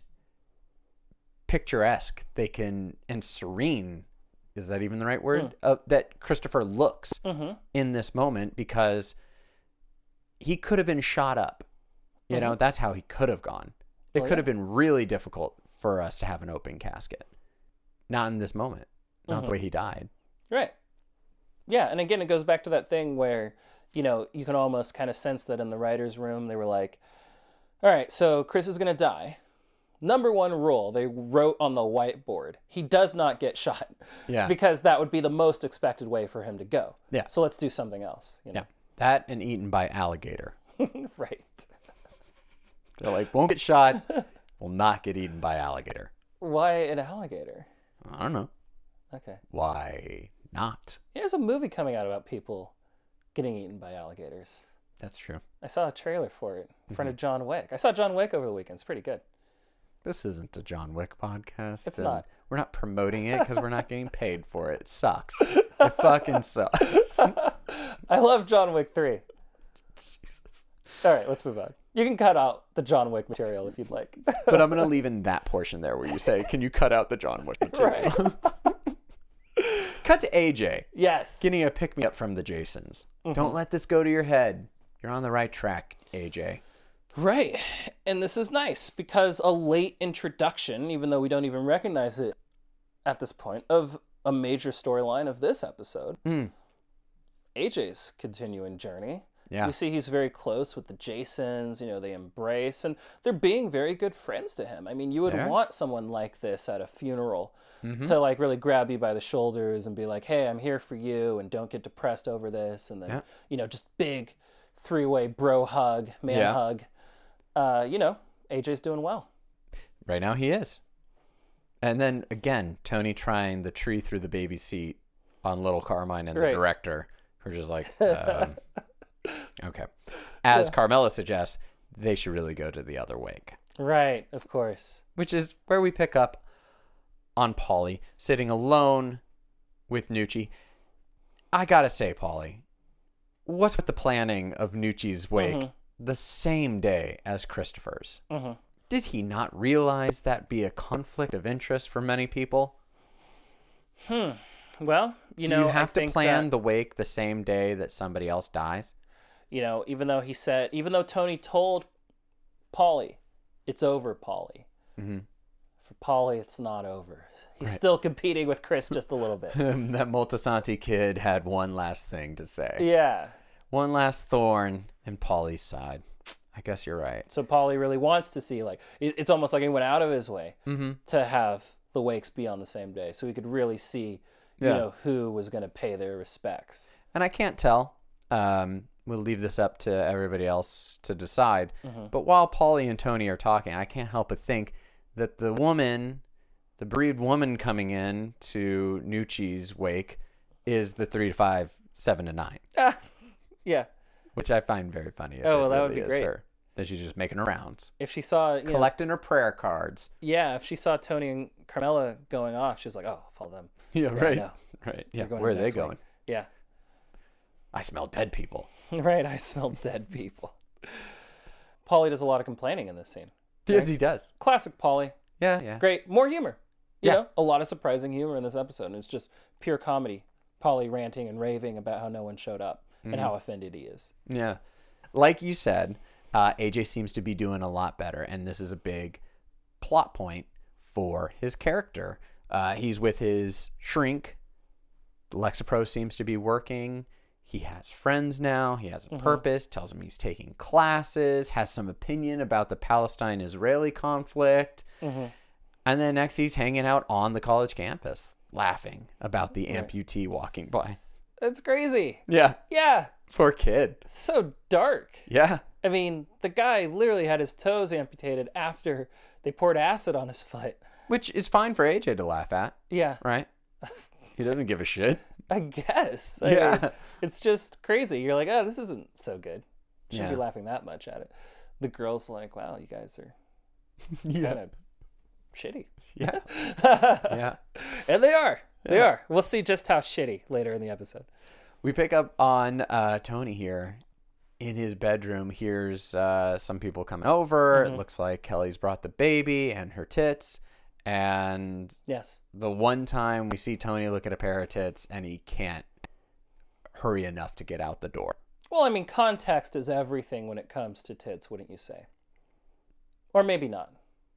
picturesque they can, and serene, is that even the right word? Mm. Uh, that Christopher looks Mm-hmm. in this moment, because he could have been shot up. You know, Mhm. that's how he could have gone. It Oh, could yeah. have been really difficult for us to have an open casket. Not in this moment. Not Mhm. the way he died. Right. Yeah, and again, it goes back to that thing where, you know, you can almost kind of sense that in the writer's room, they were like, all right, so Chris is going to die. Number one rule, they wrote on the whiteboard, he does not get shot. Yeah. Because that would be the most expected way for him to go. Yeah. So let's do something else. You know? Yeah. That and eaten by alligator. Right. They're like, won't get shot, will not get eaten by alligator. Why an alligator? I don't know. Okay. Why not? Yeah, there's a movie coming out about people getting eaten by alligators. That's true. I saw a trailer for it in front Mm-hmm. of John Wick. I saw John Wick over the weekend. It's pretty good. This isn't a John Wick podcast. It's and not. We're not promoting it because we're not getting paid for it. It sucks. It fucking sucks. I love John Wick three. Jesus. All right, let's move on. You can cut out the John Wick material if you'd like. But I'm going to leave in that portion there where you say, can you cut out the John Wick material? Right. Cut to A J. Yes. Getting a pick-me-up from the Jasons. Mm-hmm. Don't let this go to your head. You're on the right track, A J. Right. And this is nice because a late introduction, even though we don't even recognize it at this point, of a major storyline of this episode. Mm. A J's continuing journey. Yeah. We see he's very close with the Jasons, you know, they embrace, and they're being very good friends to him. I mean, you would They are. want someone like this at a funeral Mm-hmm. to, like, really grab you by the shoulders and be like, hey, I'm here for you, and don't get depressed over this, and then, Yeah. you know, just big three-way bro hug, man Yeah. hug. Uh, you know, A J's doing well. Right now he is. And then, again, Tony trying the tree through the baby seat on Little Carmine and the Right. director, who are just like, um, okay. As Carmela suggests, they should really go to the other wake. Right, of course. Which is where we pick up on Paulie sitting alone with Nucci. I gotta say, Paulie, what's with the planning of Nucci's wake Mhm. the same day as Christopher's? hmm Did he not realize that'd be a conflict of interest for many people? Hmm. Well, you Do know, you have I to think plan that, the wake the same day that somebody else dies? you know, even though he said, even though Tony told Paulie, it's over, Paulie. Mm-hmm. For Paulie, it's not over. He's Right. still competing with Chris just a little bit. That Moltisanti kid had one last thing to say. Yeah. One last thorn in Paulie's side. I guess you're right. So Paulie really wants to see, like, it- it's almost like he went out of his way Mm-hmm. to have the wakes be on the same day, so he could really see, you Yeah. know, who was going to pay their respects. And I can't tell. Um, we'll leave this up to everybody else to decide. Mm-hmm. But while Paulie and Tony are talking, I can't help but think that the woman, the bereaved woman coming in to Nucci's wake, is the three to five, seven to nine, Ah, yeah. which I find very funny. If Oh, it well, that would really be is great. Her, that she's just making her rounds, If she saw, you know, collecting her prayer cards. yeah, if she saw Tony and Carmela going off, she was like, oh, follow them. Yeah, Yeah, right. no. Right. They're Yeah. going Where are the they next week. going? Yeah. I smell dead people. Right, I smell dead people. Paulie does a lot of complaining in this scene. Yes, he does. Classic Paulie. Yeah. Yeah. Great. More humor. You Yeah. know, a lot of surprising humor in this episode. And it's just pure comedy. Paulie ranting and raving about how no one showed up and how offended he is. Yeah. Like you said, uh, A J seems to be doing a lot better, and this is a big plot point for his character. Uh, he's with his shrink. Lexapro seems to be working. He has friends now. He has a purpose, tells him he's taking classes, has some opinion about the Palestine-Israeli conflict. Mm-hmm. And then next he's hanging out on the college campus, laughing about the amputee walking by. It's crazy. Yeah. Yeah. Poor kid. So dark. Yeah. I mean, the guy literally had his toes amputated after they poured acid on his foot. Which is fine for A J to laugh at, Yeah. right? He doesn't give a shit. I guess. I Yeah. mean, it's just crazy. You're like, oh, this isn't so good. Shouldn't be Yeah. laughing that much at it. The girl's like, wow, you guys are Yeah. kind of shitty. Yeah. Yeah. And they are. They Yeah. are. We'll see just how shitty later in the episode. We pick up on uh, Tony here in his bedroom. Here's uh, some people coming over. Mm-hmm. It looks like Kelly's brought the baby and her tits. And Yes. the one time we see Tony look at a pair of tits and he can't hurry enough to get out the door. Well, I mean, context is everything when it comes to tits, wouldn't you say? Or maybe not.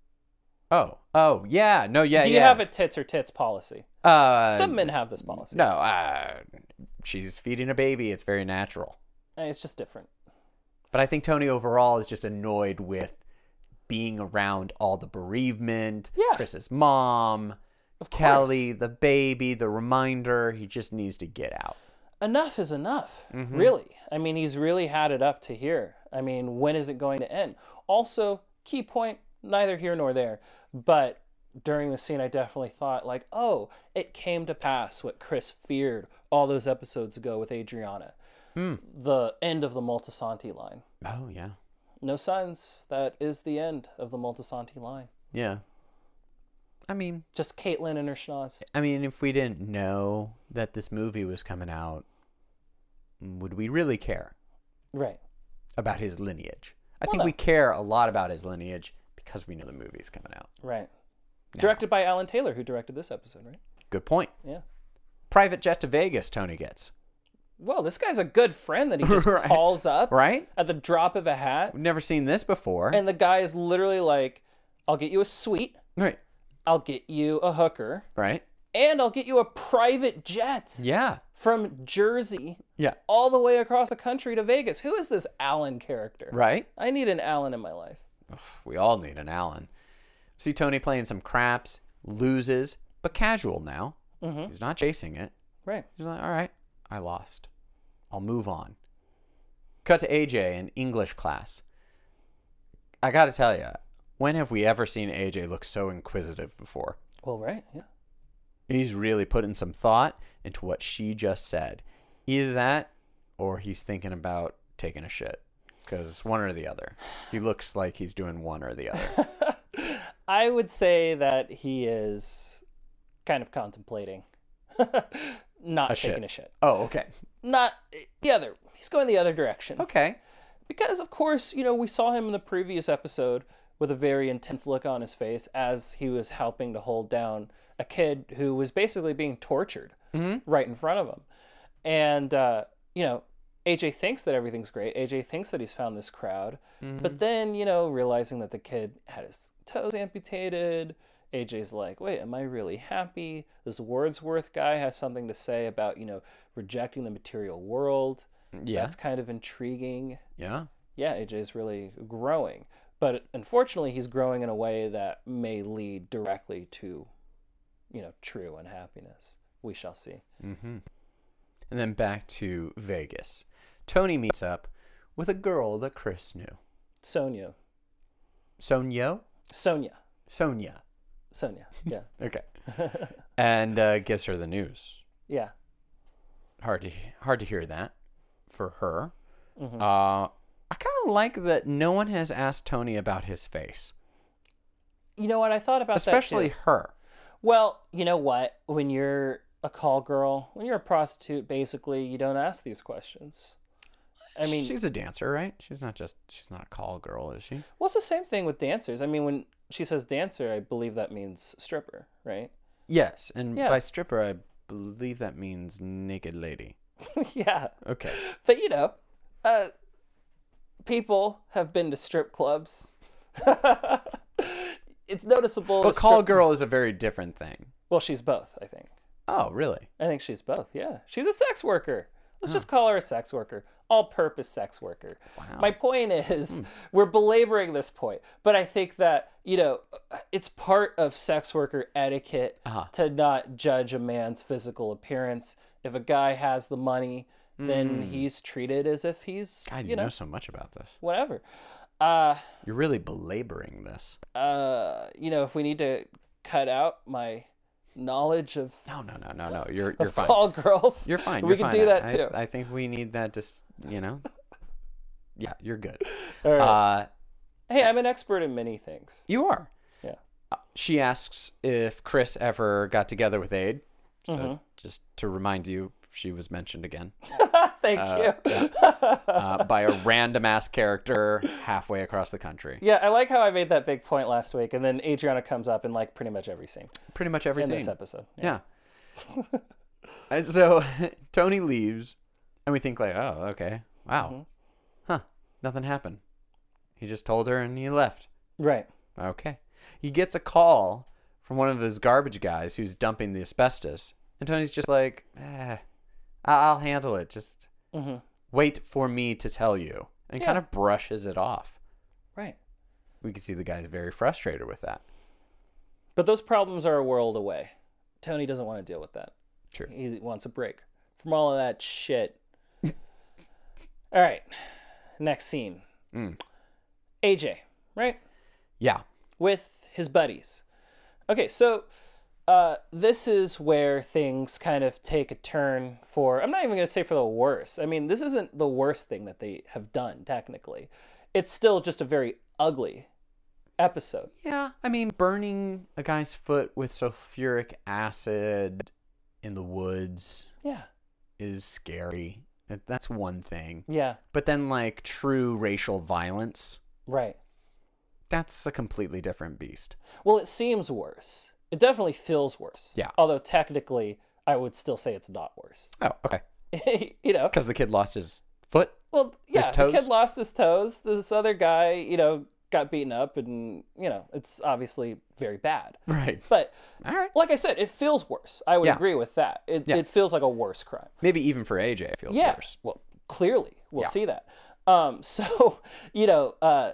Oh. Oh, yeah. No, yeah, Do you yeah. have a tits or tits policy? Uh, Some men have this policy. No, uh, she's feeding a baby. It's very natural. Eh, It's just different. But I think Tony overall is just annoyed with being around all the bereavement, Yeah. Chris's mom, Of course. Kelly, the baby, the reminder. He just needs to get out. Enough is enough, Mm-hmm. really. I mean, he's really had it up to here. I mean, when is it going to end? Also, key point, neither here nor there, but during the scene, I definitely thought, like, oh, it came to pass what Chris feared all those episodes ago with Adriana. Hmm. The end of the Moltisanti line. Oh, yeah. No signs that is the end of the Moltisanti line. Yeah. I mean, Just Caitlin and her schnoz. I mean, if we didn't know that this movie was coming out, would we really care? Right. about his lineage. I Well, think no. we care a lot about his lineage because we know the movie's coming out. Right. Directed by Alan Taylor, who directed this episode, right? Good point. Yeah. Private jet to Vegas, Tony gets. Well, this guy's a good friend that he just Right. calls up Right? at the drop of a hat. We've never seen this before. And the guy is literally like, I'll get you a suite, right. I'll get you a hooker, Right? and I'll get you a private jet Yeah. from Jersey Yeah. all the way across the country to Vegas. Who is this Alan character? Right? I need an Alan in my life. We all need an Alan. See Tony playing some craps, loses, but casual now. Mm-hmm. He's not chasing it. Right. He's like, all right, I lost. I'll move on. Cut to A J in English class. I got to tell you, when have we ever seen A J look so inquisitive before? Well, right. Yeah. He's really putting some thought into what she just said. Either that or he's thinking about taking a shit. Because one or the other. He looks like he's doing one or the other. I would say that he is kind of contemplating not A taking shit. a shit. Oh, okay. Not the other. He's going the other direction. Okay. Because, of course, you know, we saw him in the previous episode with a very intense look on his face as he was helping to hold down a kid who was basically being tortured right in front of him. And, uh, you know, A J thinks that everything's great. A J thinks that he's found this crowd. But then, you know, realizing that the kid had his toes amputated, A J's like, wait, am I really happy? This Wordsworth guy has something to say about, you know, rejecting the material world. Yeah. That's kind of intriguing. Yeah. Yeah, A J's really growing. But unfortunately, he's growing in a way that may lead directly to, you know, true unhappiness. We shall see. Mm-hmm. And then back to Vegas. Tony meets up with a girl that Chris knew. Sonia. Sonyo? Sonia. Sonia. Sonia. Yeah. Okay. And uh, gives her the news. Yeah. Hard to hard to hear that for her. Mhm. Uh, I kind of like that no one has asked Tony about his face, You know what? I thought about especially that too. her. Well, you know what? When you're a call girl, when you're a prostitute, basically, you don't ask these questions. I mean, she's a dancer, right? She's not just she's not a call girl, is she? well, it's the same thing with dancers. I mean, when she says dancer, I believe that means stripper, right? Yes, and Yeah. by stripper, I believe that means naked lady. Yeah. Okay. But, you know, uh, people have been to strip clubs. It's noticeable. But to call strip- girl is a very different thing. Well, she's both, I think. Oh, really? I think she's both, yeah. She's a sex worker. Let's just call her a sex worker. All-purpose sex worker. Wow. My point is, we're belaboring this point, but I think that, you know, it's part of sex worker etiquette Uh-huh. to not judge a man's physical appearance. If a guy has the money, then he's treated as if he's, God, you, you know, know so much about this. whatever. Uh, You're really belaboring this. uh, you know, if we need to cut out my knowledge of No, no, no, no, no. You're you're of fine. call girls, You're fine. we You're can fine. do that I, too. I, I think we need that. Just you know. Yeah, you're good. All right. Uh, Hey, I'm an expert in many things. you are. Yeah. Uh, she asks if Chris ever got together with Aid. So Mm-hmm. just to remind you, she was mentioned again Thank Uh, you. uh, by a random ass character halfway across the country. Yeah, I like how I made that big point last week, and then Adriana comes up in like pretty much every scene Pretty much every in scene. this episode. Yeah. And so Tony leaves, and we think like, oh, okay, wow, Mm-hmm. huh, nothing happened. He just told her, and he left. Right. Okay. He gets a call from one of his garbage guys who's dumping the asbestos, and Tony's just like, eh, I- I'll handle it. Just Mm-hmm. wait for me to tell you, and Yeah. kind of brushes it off. Right. We can see the guy's very frustrated with that. But those problems are a world away. Tony doesn't want to deal with that. True. He wants a break from all of that shit. All right. Next scene. Mm. A J, right? Yeah. With his buddies. Okay, so uh, this is where things kind of take a turn for, I'm not even going to say for the worse. I mean, this isn't the worst thing that they have done, technically. It's still just a very ugly episode. Yeah, I mean, burning a guy's foot with sulfuric acid in the woods Yeah. is scary. That's one thing. Yeah. But then, like, true racial violence, Right. that's a completely different beast. Well, it seems worse. It definitely feels worse. Yeah. Although technically, I would still say it's not worse. Oh, okay. You know. Because the kid lost his foot? Well, yeah, His the toes? kid lost his toes. This other guy, you know, got beaten up, and you know, it's obviously very bad. Right. But All right. like I said, it feels worse. I would Yeah. agree with that. It Yeah. it feels like a worse crime. Maybe even for A J, it feels Yeah. worse. Well, clearly, we'll Yeah. see that. Um. So, you know, uh,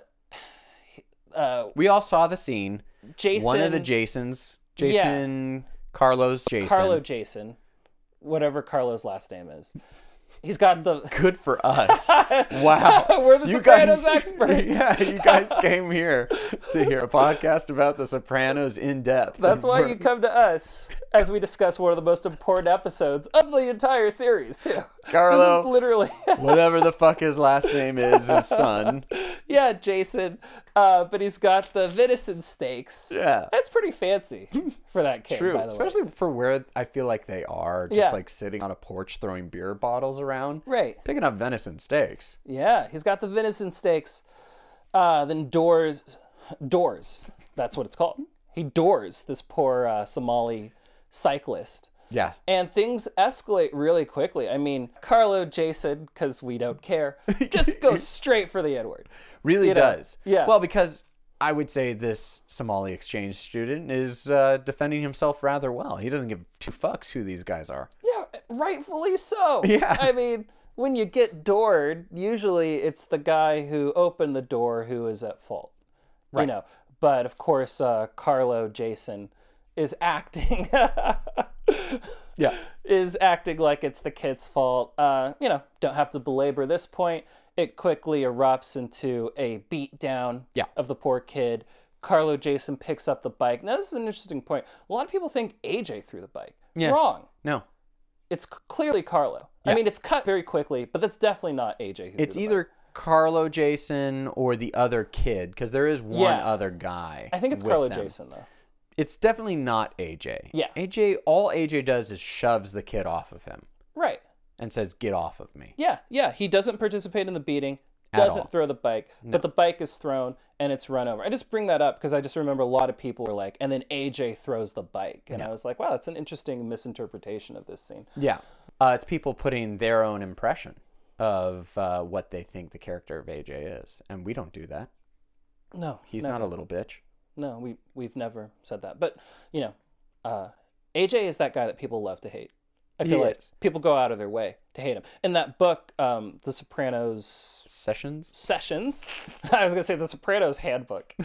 uh, We all saw the scene. Jason, One of the Jasons, Jason, Carlos, Jason. Carlo Jason, whatever Carlo's last name is. He's got the. Good for us. Wow. We're the You Sopranos guys- experts. Yeah, you guys came here to hear a podcast about the Sopranos in depth. That's why you come to us as we discuss one of the most important episodes of the entire series, too. Carlo. This is literally. Whatever the fuck his last name is, his son. Yeah, Jason. Uh, but he's got the venison steaks. Yeah. That's pretty fancy for that kid, True, by the way. especially for where I feel like they are, just Yeah. like sitting on a porch throwing beer bottles around, Right. picking up venison steaks. Yeah, he's got the venison steaks. Uh, then doors, doors. That's what it's called. He doors this poor uh, Somali cyclist, Yeah, and things escalate really quickly. I mean, Carlo Jason, because we don't care, just goes straight for the N word. really You know, does. yeah. Well, because I would say this Somali exchange student is uh, defending himself rather well. He doesn't give two fucks who these guys are. Yeah, rightfully so. Yeah. I mean, when you get doored, usually it's the guy who opened the door who is at fault. You Right. know, but of course, uh, Carlo Jason is acting Yeah. is acting like it's the kid's fault. Uh, you know, don't have to belabor this point. It quickly erupts into a beatdown Yeah. of the poor kid. Carlo Jason picks up the bike. Now, this is an interesting point. A lot of people think A J threw the bike. Yeah. Wrong. No, It's c- clearly Carlo. I Yeah. mean, it's cut very quickly, but that's definitely not A J who it's threw the either bike. Carlo Jason or the other kid, because there is one Yeah. other guy. I think it's with Carlo them. Jason, though. It's definitely not A J. Yeah. A J, all A J does is shoves the kid off of him Right. and says, "Get off of me." Yeah, yeah. He doesn't participate in the beating, At doesn't all. throw the bike, but the bike is thrown and it's run over. I just bring that up because I just remember a lot of people were like, and then A J throws the bike. And I was like, wow, that's an interesting misinterpretation of this scene. Yeah. Uh, it's people putting their own impression of uh, what they think the character of A J is. And we don't do that. No, He's never. not a little bitch. No, we, we've never said that. But, you know, uh, A J is that guy that people love to hate. I feel He like is. people go out of their way to hate him. In that book, um, The Sopranos Sessions? Sessions. I was gonna say The Sopranos Handbook.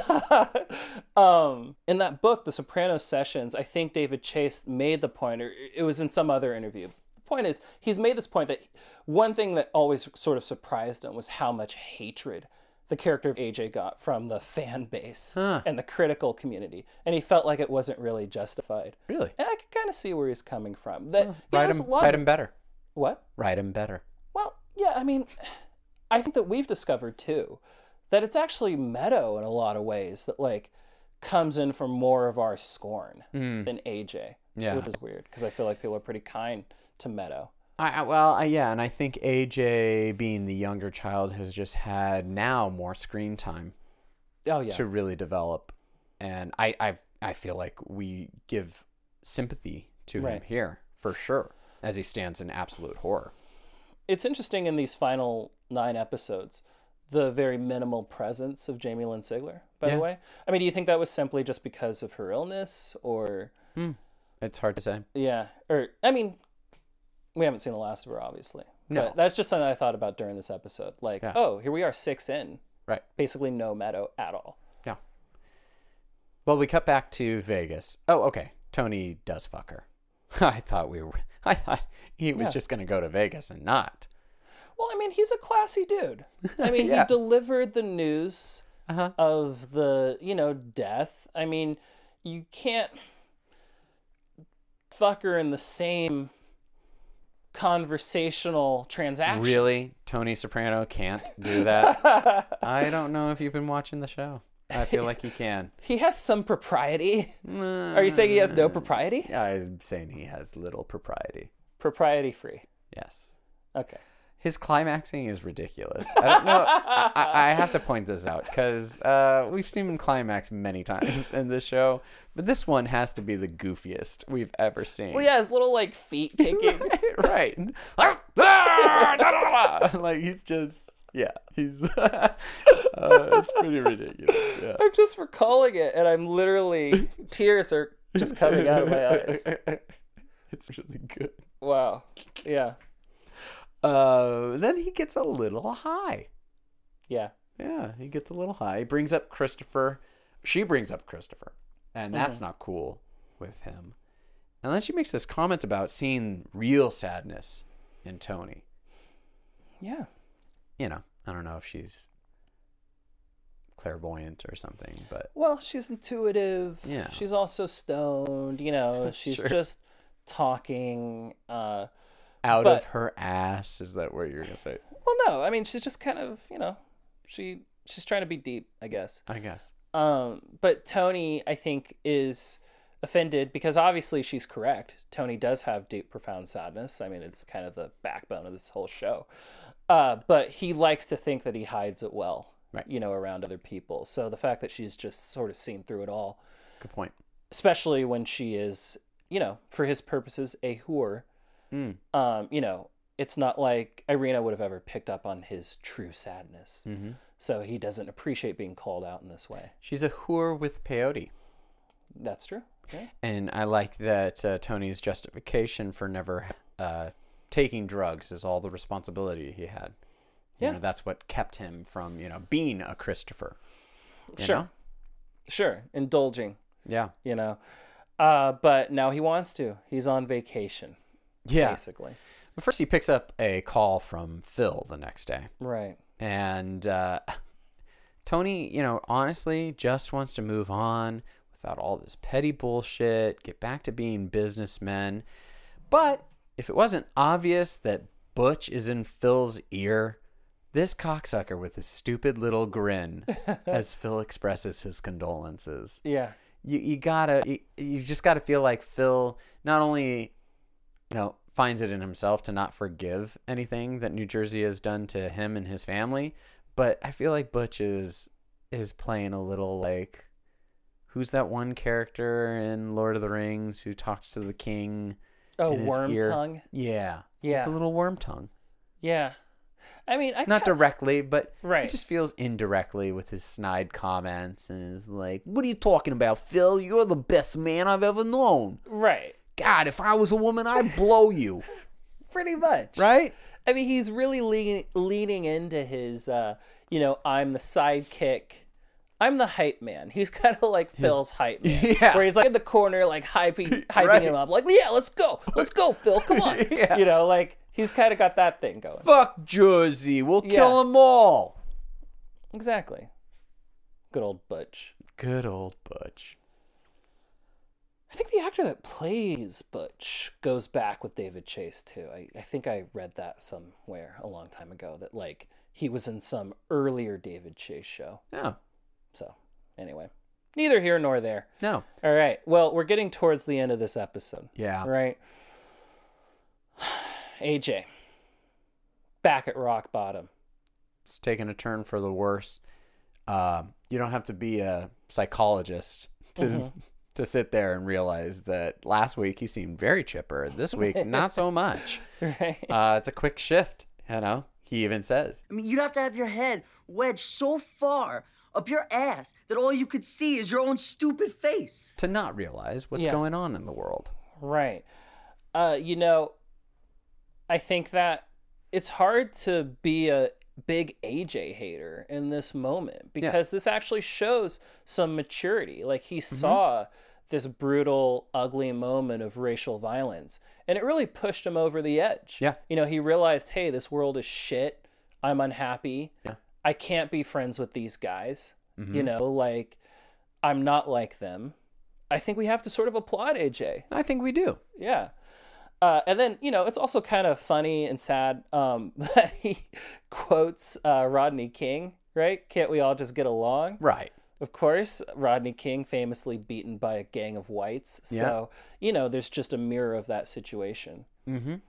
um, in that book, The Sopranos Sessions, I think David Chase made the point, or it was in some other interview. The point is, he's made this point that one thing that always sort of surprised him was how much hatred the character of A J got from the fan base Huh. and the critical community, and he felt like it wasn't really justified. Really? And I can kind of see where he's coming from. That you know, Write there's him, a lot write of- him better. What? Write him better. Well, yeah, I mean, I think that we've discovered too that it's actually Meadow in a lot of ways that like comes in for more of our scorn than A J, Yeah. which is weird because I feel like people are pretty kind to Meadow. I, I well, I, yeah, and I think A J, being the younger child, has just had now more screen time Oh yeah, to really develop, and I, I, I feel like we give sympathy to him Right. here for sure, as he stands in absolute horror. it's interesting in these final nine episodes the very minimal presence of Jamie Lynn Sigler. By Yeah. the way, I mean, do you think that was simply just because of her illness, or It's hard to say. yeah, or I mean, we haven't seen the last of her, obviously. No. But that's just something I thought about during this episode. Like, Yeah. oh, here we are, six in. Right. Basically, no Meadow at all. Yeah. Well, we cut back to Vegas. Oh, okay. Tony does fuck her. I thought we were. I thought he was Yeah. just going to go to Vegas and not. Well, I mean, he's a classy dude. I mean, Yeah. he delivered the news Uh-huh. of the, you know, death. I mean, you can't fuck her in the same conversational transaction. Really? Tony Soprano can't do that? I don't know if you've been watching the show. I feel like he can. He has some propriety. Are you saying he has no propriety? I'm saying he has little propriety. Propriety free. Yes. Okay. His climaxing is ridiculous. I don't know. I, I I have to point this out because uh, we've seen him climax many times in this show, but this one has to be the goofiest we've ever seen. Well, yeah, his little like feet kicking. right. Like he's just, yeah, he's, uh, it's pretty ridiculous. Yeah. I'm just recalling it, and I'm literally, tears are just coming out of my eyes. It's really good. Wow. Yeah. Uh, then he gets a little high. Yeah. Yeah, he gets a little high. He brings up Christopher. She brings up Christopher. And that's Mm-hmm. not cool with him. And then she makes this comment about seeing real sadness in Tony. Yeah. You know, I don't know if she's clairvoyant or something, but Well, she's intuitive. Yeah. She's also stoned. You know, she's Sure. just talking. Uh, out but- of her ass, is that what you're going to say? well, no, I mean, she's just kind of, you know, she she's trying to be deep, I guess. I guess. Um, but Tony, I think, is offended because obviously she's correct. Tony does have deep, profound sadness. I mean, it's kind of the backbone of this whole show. Uh, but he likes to think that he hides it well, Right. you know, around other people. So the fact that she's just sort of seen through it all, Good point. especially when she is, you know, for his purposes, a whore. Mm. Um, you know, it's not like Irina would have ever picked up on his true sadness. Mm-hmm. So he doesn't appreciate being called out in this way. She's a whore with peyote. That's true. Yeah. And I like that uh, Tony's justification for never uh, taking drugs is all the responsibility he had. You Yeah. know, that's what kept him from, you know, being a Christopher. You Sure. know? Sure. Indulging, Yeah. you know. Uh, but now he wants to. He's on vacation, Yeah. basically. But first he picks up a call from Phil the next day. Right. And uh, Tony, you know, honestly just wants to move on without all this petty bullshit, get back to being businessmen. But if it wasn't obvious that Butch is in Phil's ear, this cocksucker with his stupid little grin as Phil expresses his condolences. Yeah. You you gotta you, you just gotta feel like Phil not only, you know, finds it in himself to not forgive anything that New Jersey has done to him and his family, but I feel like Butch is is playing a little like, who's that one character in Lord of the Rings who talks to the king? Oh, in his worm ear? tongue. Yeah, Yeah. he's the little worm tongue. Yeah. I mean, I Not ca- directly, but Right. it just feels indirectly with his snide comments and is like, "What are you talking about, Phil? You're the best man I've ever known. right. God, if I was a woman, I'd blow you." Pretty much. Right? I mean, he's really leaning leaning into his, uh, you know, I'm the sidekick. I'm the hype man. He's kind of like Phil's hype man. Yeah. Where he's like in the corner, like hyping, hyping Right. him up. Like, yeah, let's go. Let's go, Phil. Come on. Yeah. You know, like he's kind of got that thing going. Fuck Jersey. We'll Yeah. kill them all. Exactly. Good old Butch. Good old Butch. I think the actor that plays Butch goes back with David Chase too. I, I think I read that somewhere a long time ago that like he was in some earlier David Chase show. No. So anyway, neither here nor there. No. All right. Well, we're getting towards the end of this episode. Yeah. Right. A J. Back at rock bottom. It's taking a turn for the worse. Uh, you don't have to be a psychologist to Mm-hmm. to sit there and realize that last week he seemed very chipper. This week, not so much. Right. Uh, it's a quick shift, you know? He even says. I mean, you'd have to have your head wedged so far up your ass that all you could see is your own stupid face. To not realize what's Yeah. going on in the world. Right. Uh, you know, I think that it's hard to be a big A J hater in this moment because this actually shows some maturity. Like he Mm-hmm. saw this brutal, ugly moment of racial violence and it really pushed him over the edge. Yeah. You know, he realized, hey, this world is shit. I'm unhappy. Yeah. I can't be friends with these guys. Mm-hmm. You know, like I'm not like them. I think we have to sort of applaud A J. I think we do. Yeah. Uh, and then, you know, it's also kind of funny and sad um, that he quotes uh, Rodney King, right? Can't we all just get along? Right. Of course, Rodney King famously beaten by a gang of whites. So, you know, there's just a mirror of that situation. Mm-hmm.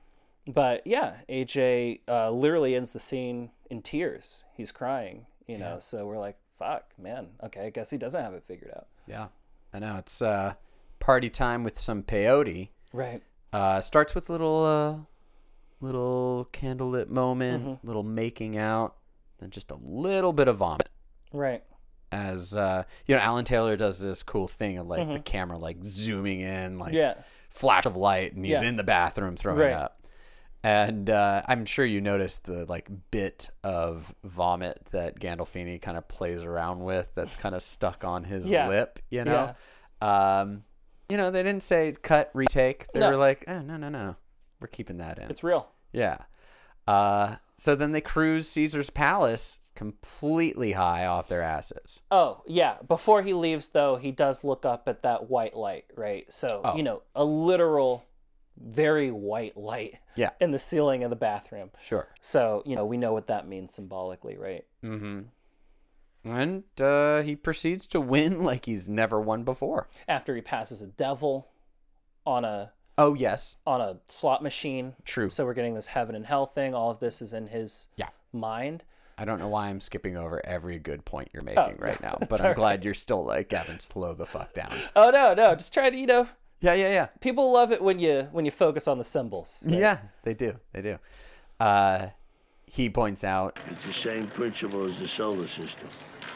But yeah, A J uh, literally ends the scene in tears. He's crying, you know. Yeah. So we're like, "Fuck, man. Okay, I guess he doesn't have it figured out." Yeah, I know. It's uh, party time with some peyote. Right. Uh, starts with little, uh, little candlelit moment, Mm-hmm. little making out, then just a little bit of vomit. Right. As uh, you know, Alan Taylor does this cool thing of like the camera like zooming in, like Mm-hmm. Yeah. flash of light, and he's Yeah. in the bathroom throwing Right. up. And uh, I'm sure you noticed the like bit of vomit that Gandolfini kind of plays around with. That's kind of stuck on his Yeah. lip, you know. Um, you know, they didn't say cut, retake. They No. were like, oh, no, no, no, we're keeping that in. It's real. Yeah. Uh, so then they cruise Caesar's Palace completely high off their asses. Oh, yeah. Before he leaves, though, he does look up at that white light, right? So, Oh. you know, a literal, very white light Yeah. in the ceiling of the bathroom. Sure. So, you know, we know what that means symbolically, right? Mm-hmm. And uh, he proceeds to win like he's never won before. After he passes a devil on a Oh, yes. on a slot machine. True. So we're getting this heaven and hell thing. All of this is in his Yeah. mind. I don't know why I'm skipping over every good point you're making Oh, right now, that's but all I'm right. glad you're still like, Gavin, slow the fuck down. Oh no, no, just try to, you know, Yeah, yeah, yeah. people love it when you when you focus on the symbols. right? Yeah, they do. They do. Uh, he points out, It's the same principle as the solar system.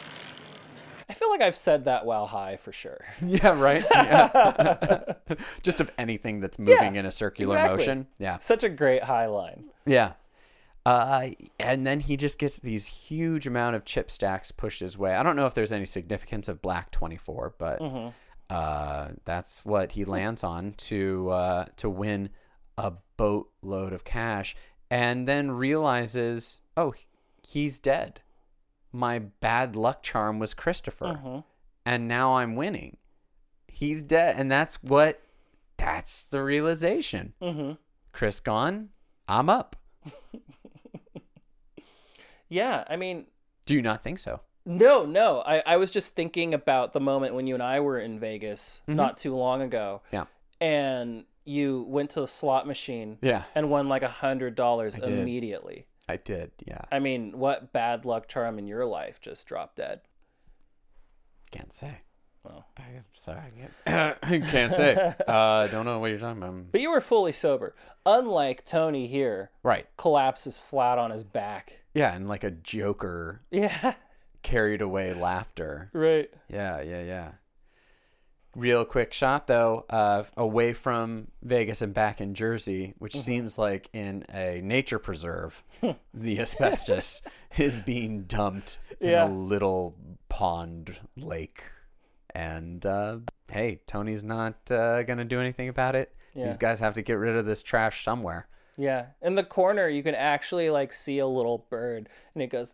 I feel like I've said that while high for sure. yeah, right? Yeah. Just of anything that's moving Yeah, in a circular exactly. motion. Yeah. Such a great high line. Yeah. Uh, and then he just gets these huge amount of chip stacks pushed his way. I don't know if there's any significance of Black twenty-four, but uh, that's what he lands on to uh, to win a boatload of cash, and then realizes, oh, he's dead. My bad luck charm was Christopher, and now I'm winning. He's dead, and that's what. That's the realization. Mm-hmm. Chris gone. I'm up. Yeah, I mean, Do you not think so? no, no. I, I was just thinking about the moment when you and I were in Vegas not too long ago. Yeah. And you went to the slot machine Yeah, and won like a hundred dollars did. immediately. I did. Yeah, I mean, what bad luck charm in your life just dropped dead? can't say. Well. I'm sorry. I can't, can't say. Uh, I don't know what you're talking about. But you were fully sober. Unlike Tony here, Right. collapses flat on his back. Yeah, and like a Joker Yeah. carried away laughter. Right. Yeah, yeah, yeah. Real quick shot though, uh, away from Vegas and back in Jersey, which seems like in a nature preserve, the asbestos is being dumped Yeah. in a little pond lake. And uh, hey, Tony's not uh, gonna do anything about it. Yeah. These guys have to get rid of this trash somewhere. Yeah. In the corner, you can actually like see a little bird, and it goes.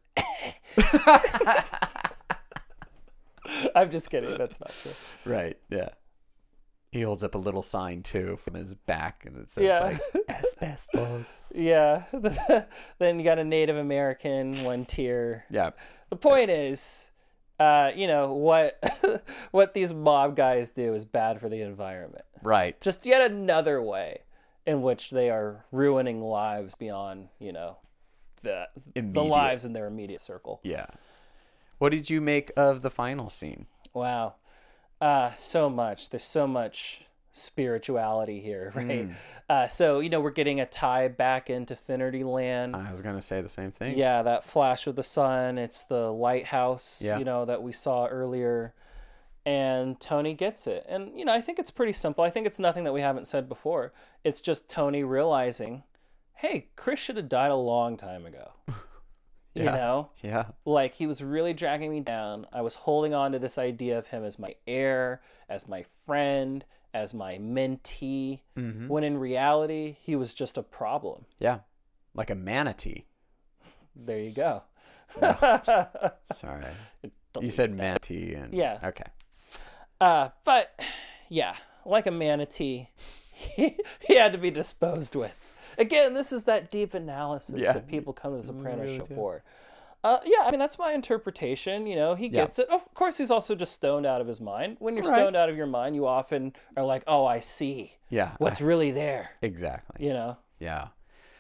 I'm just kidding. That's not true. Right. Yeah. He holds up a little sign too from his back, and it says Yeah. like asbestos. Yeah. Then you got a Native American, one tier. Yeah. The point is, uh, you know what? What these mob guys do is bad for the environment. Right. Just yet another way in which they are ruining lives beyond, you know, the the Immediate. lives in their immediate circle. Yeah. What did you make of the final scene? Wow. Uh, so much. There's so much spirituality here, right? Uh, so, you know, we're getting a tie back into Finnerty Land. I was gonna say the same thing. Yeah, that flash of the sun. It's the lighthouse, Yeah. you know, that we saw earlier. And Tony gets it. And, you know, I think it's pretty simple. I think it's nothing that we haven't said before. It's just Tony realizing, hey, Chris should have died a long time ago. You Yeah. know? Yeah. Like, he was really dragging me down. I was holding on to this idea of him as my heir, as my friend, as my mentee, Mm-hmm. when in reality, he was just a problem. Yeah. Like a manatee. There you go. Sorry. Don't You do said that. manatee and Yeah. Okay. Uh, but, yeah, like a manatee, he, he had to be disposed with. Again, this is that deep analysis Yeah. that people come to the Sopranos really show do. for. Uh, yeah, I mean, that's my interpretation. You know, he Yeah. gets it. Of course, he's also just stoned out of his mind. When you're Right. stoned out of your mind, you often are like, oh, I see Yeah. what's I- really there, exactly. you know? Yeah.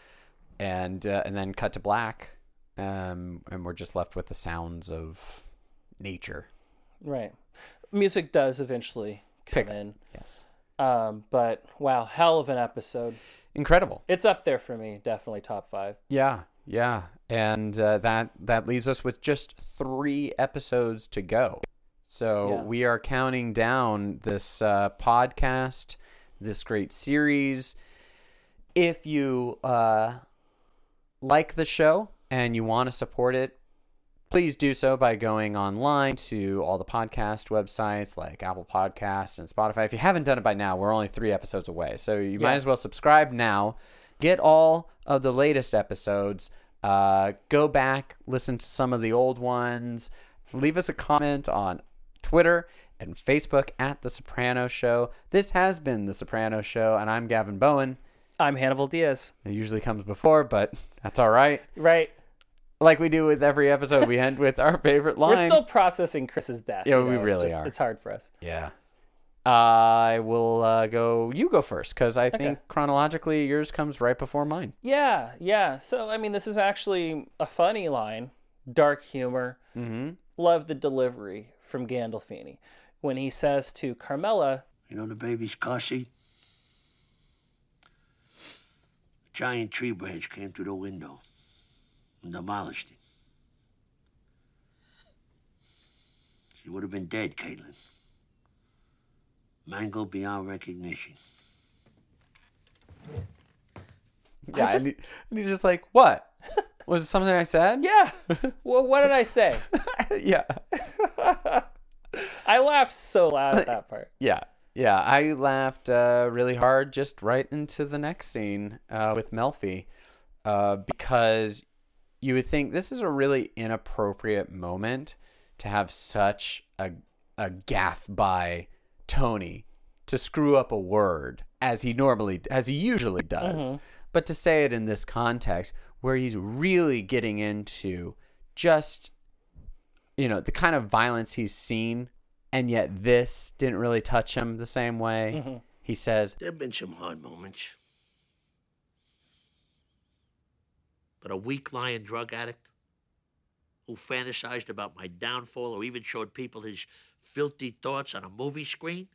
and uh, and then cut to black, um, and we're just left with the sounds of nature. Right. Music does eventually come Pick. in. Yes. Um, but wow, hell of an episode. Incredible. It's up there for me, definitely top five. Yeah, yeah, and uh, that that leaves us with just three episodes to go. So Yeah. we are counting down this uh, podcast, this great series. If you uh, like the show and you want to support it, please do so by going online to all the podcast websites like Apple Podcasts and Spotify. If you haven't done it by now, we're only three episodes away. So you might Yeah. as well subscribe now. Get all of the latest episodes. Uh, go back, listen to some of the old ones. Leave us a comment on Twitter and Facebook at The Soprano Show. This has been The Soprano Show, and I'm Gavin Bowen. I'm Hannibal Diaz. It usually comes before, but that's all right. Right. Like we do with every episode, we end with our favorite line. We're still processing Chris's death. Yeah, you we know, it's really just- are. It's hard for us. Yeah. I will uh, go, you go first, because I think chronologically yours comes right before mine. Yeah, yeah. So, I mean, this is actually a funny line. Dark humor. Mm-hmm. Love the delivery from Gandolfini when he says to Carmela, You know the baby's car seat? A giant tree branch came through the window and demolished it. She would have been dead, Caitlin. Mangled beyond recognition. Yeah, just- and, he, and he's just like, what? Was it something I said? yeah, well, what did I say? Yeah. I laughed so loud at that part. Yeah. Yeah, I laughed uh, really hard just right into the next scene uh, with Melfi uh, because you would think this is a really inappropriate moment to have such a, a gaffe by Tony to screw up a word as he normally, as he usually does. Mhm. But to say it in this context where he's really getting into just, you know, the kind of violence he's seen, and yet this didn't really touch him the same way. Mhm. He says, There have been some hard moments. But a weak lying drug addict who fantasized about my downfall or even showed people his filthy thoughts on a movie screen?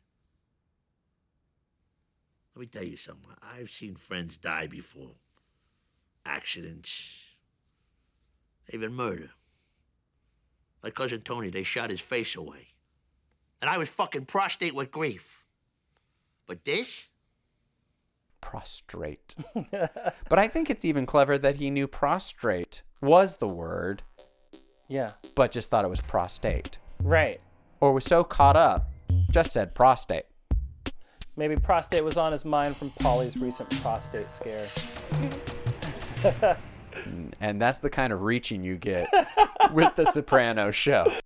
Let me tell you something. I've seen friends die before. Accidents. Even murder. My cousin Tony, they shot his face away. And I was fucking prostrate with grief. But this? prostrate. But I think it's even clever that he knew prostrate was the word, Yeah, but just thought it was prostate. right. Or was so caught up, just said prostate. Maybe prostate was on his mind from Polly's recent prostate scare. And that's the kind of reaching you get with The Soprano Show.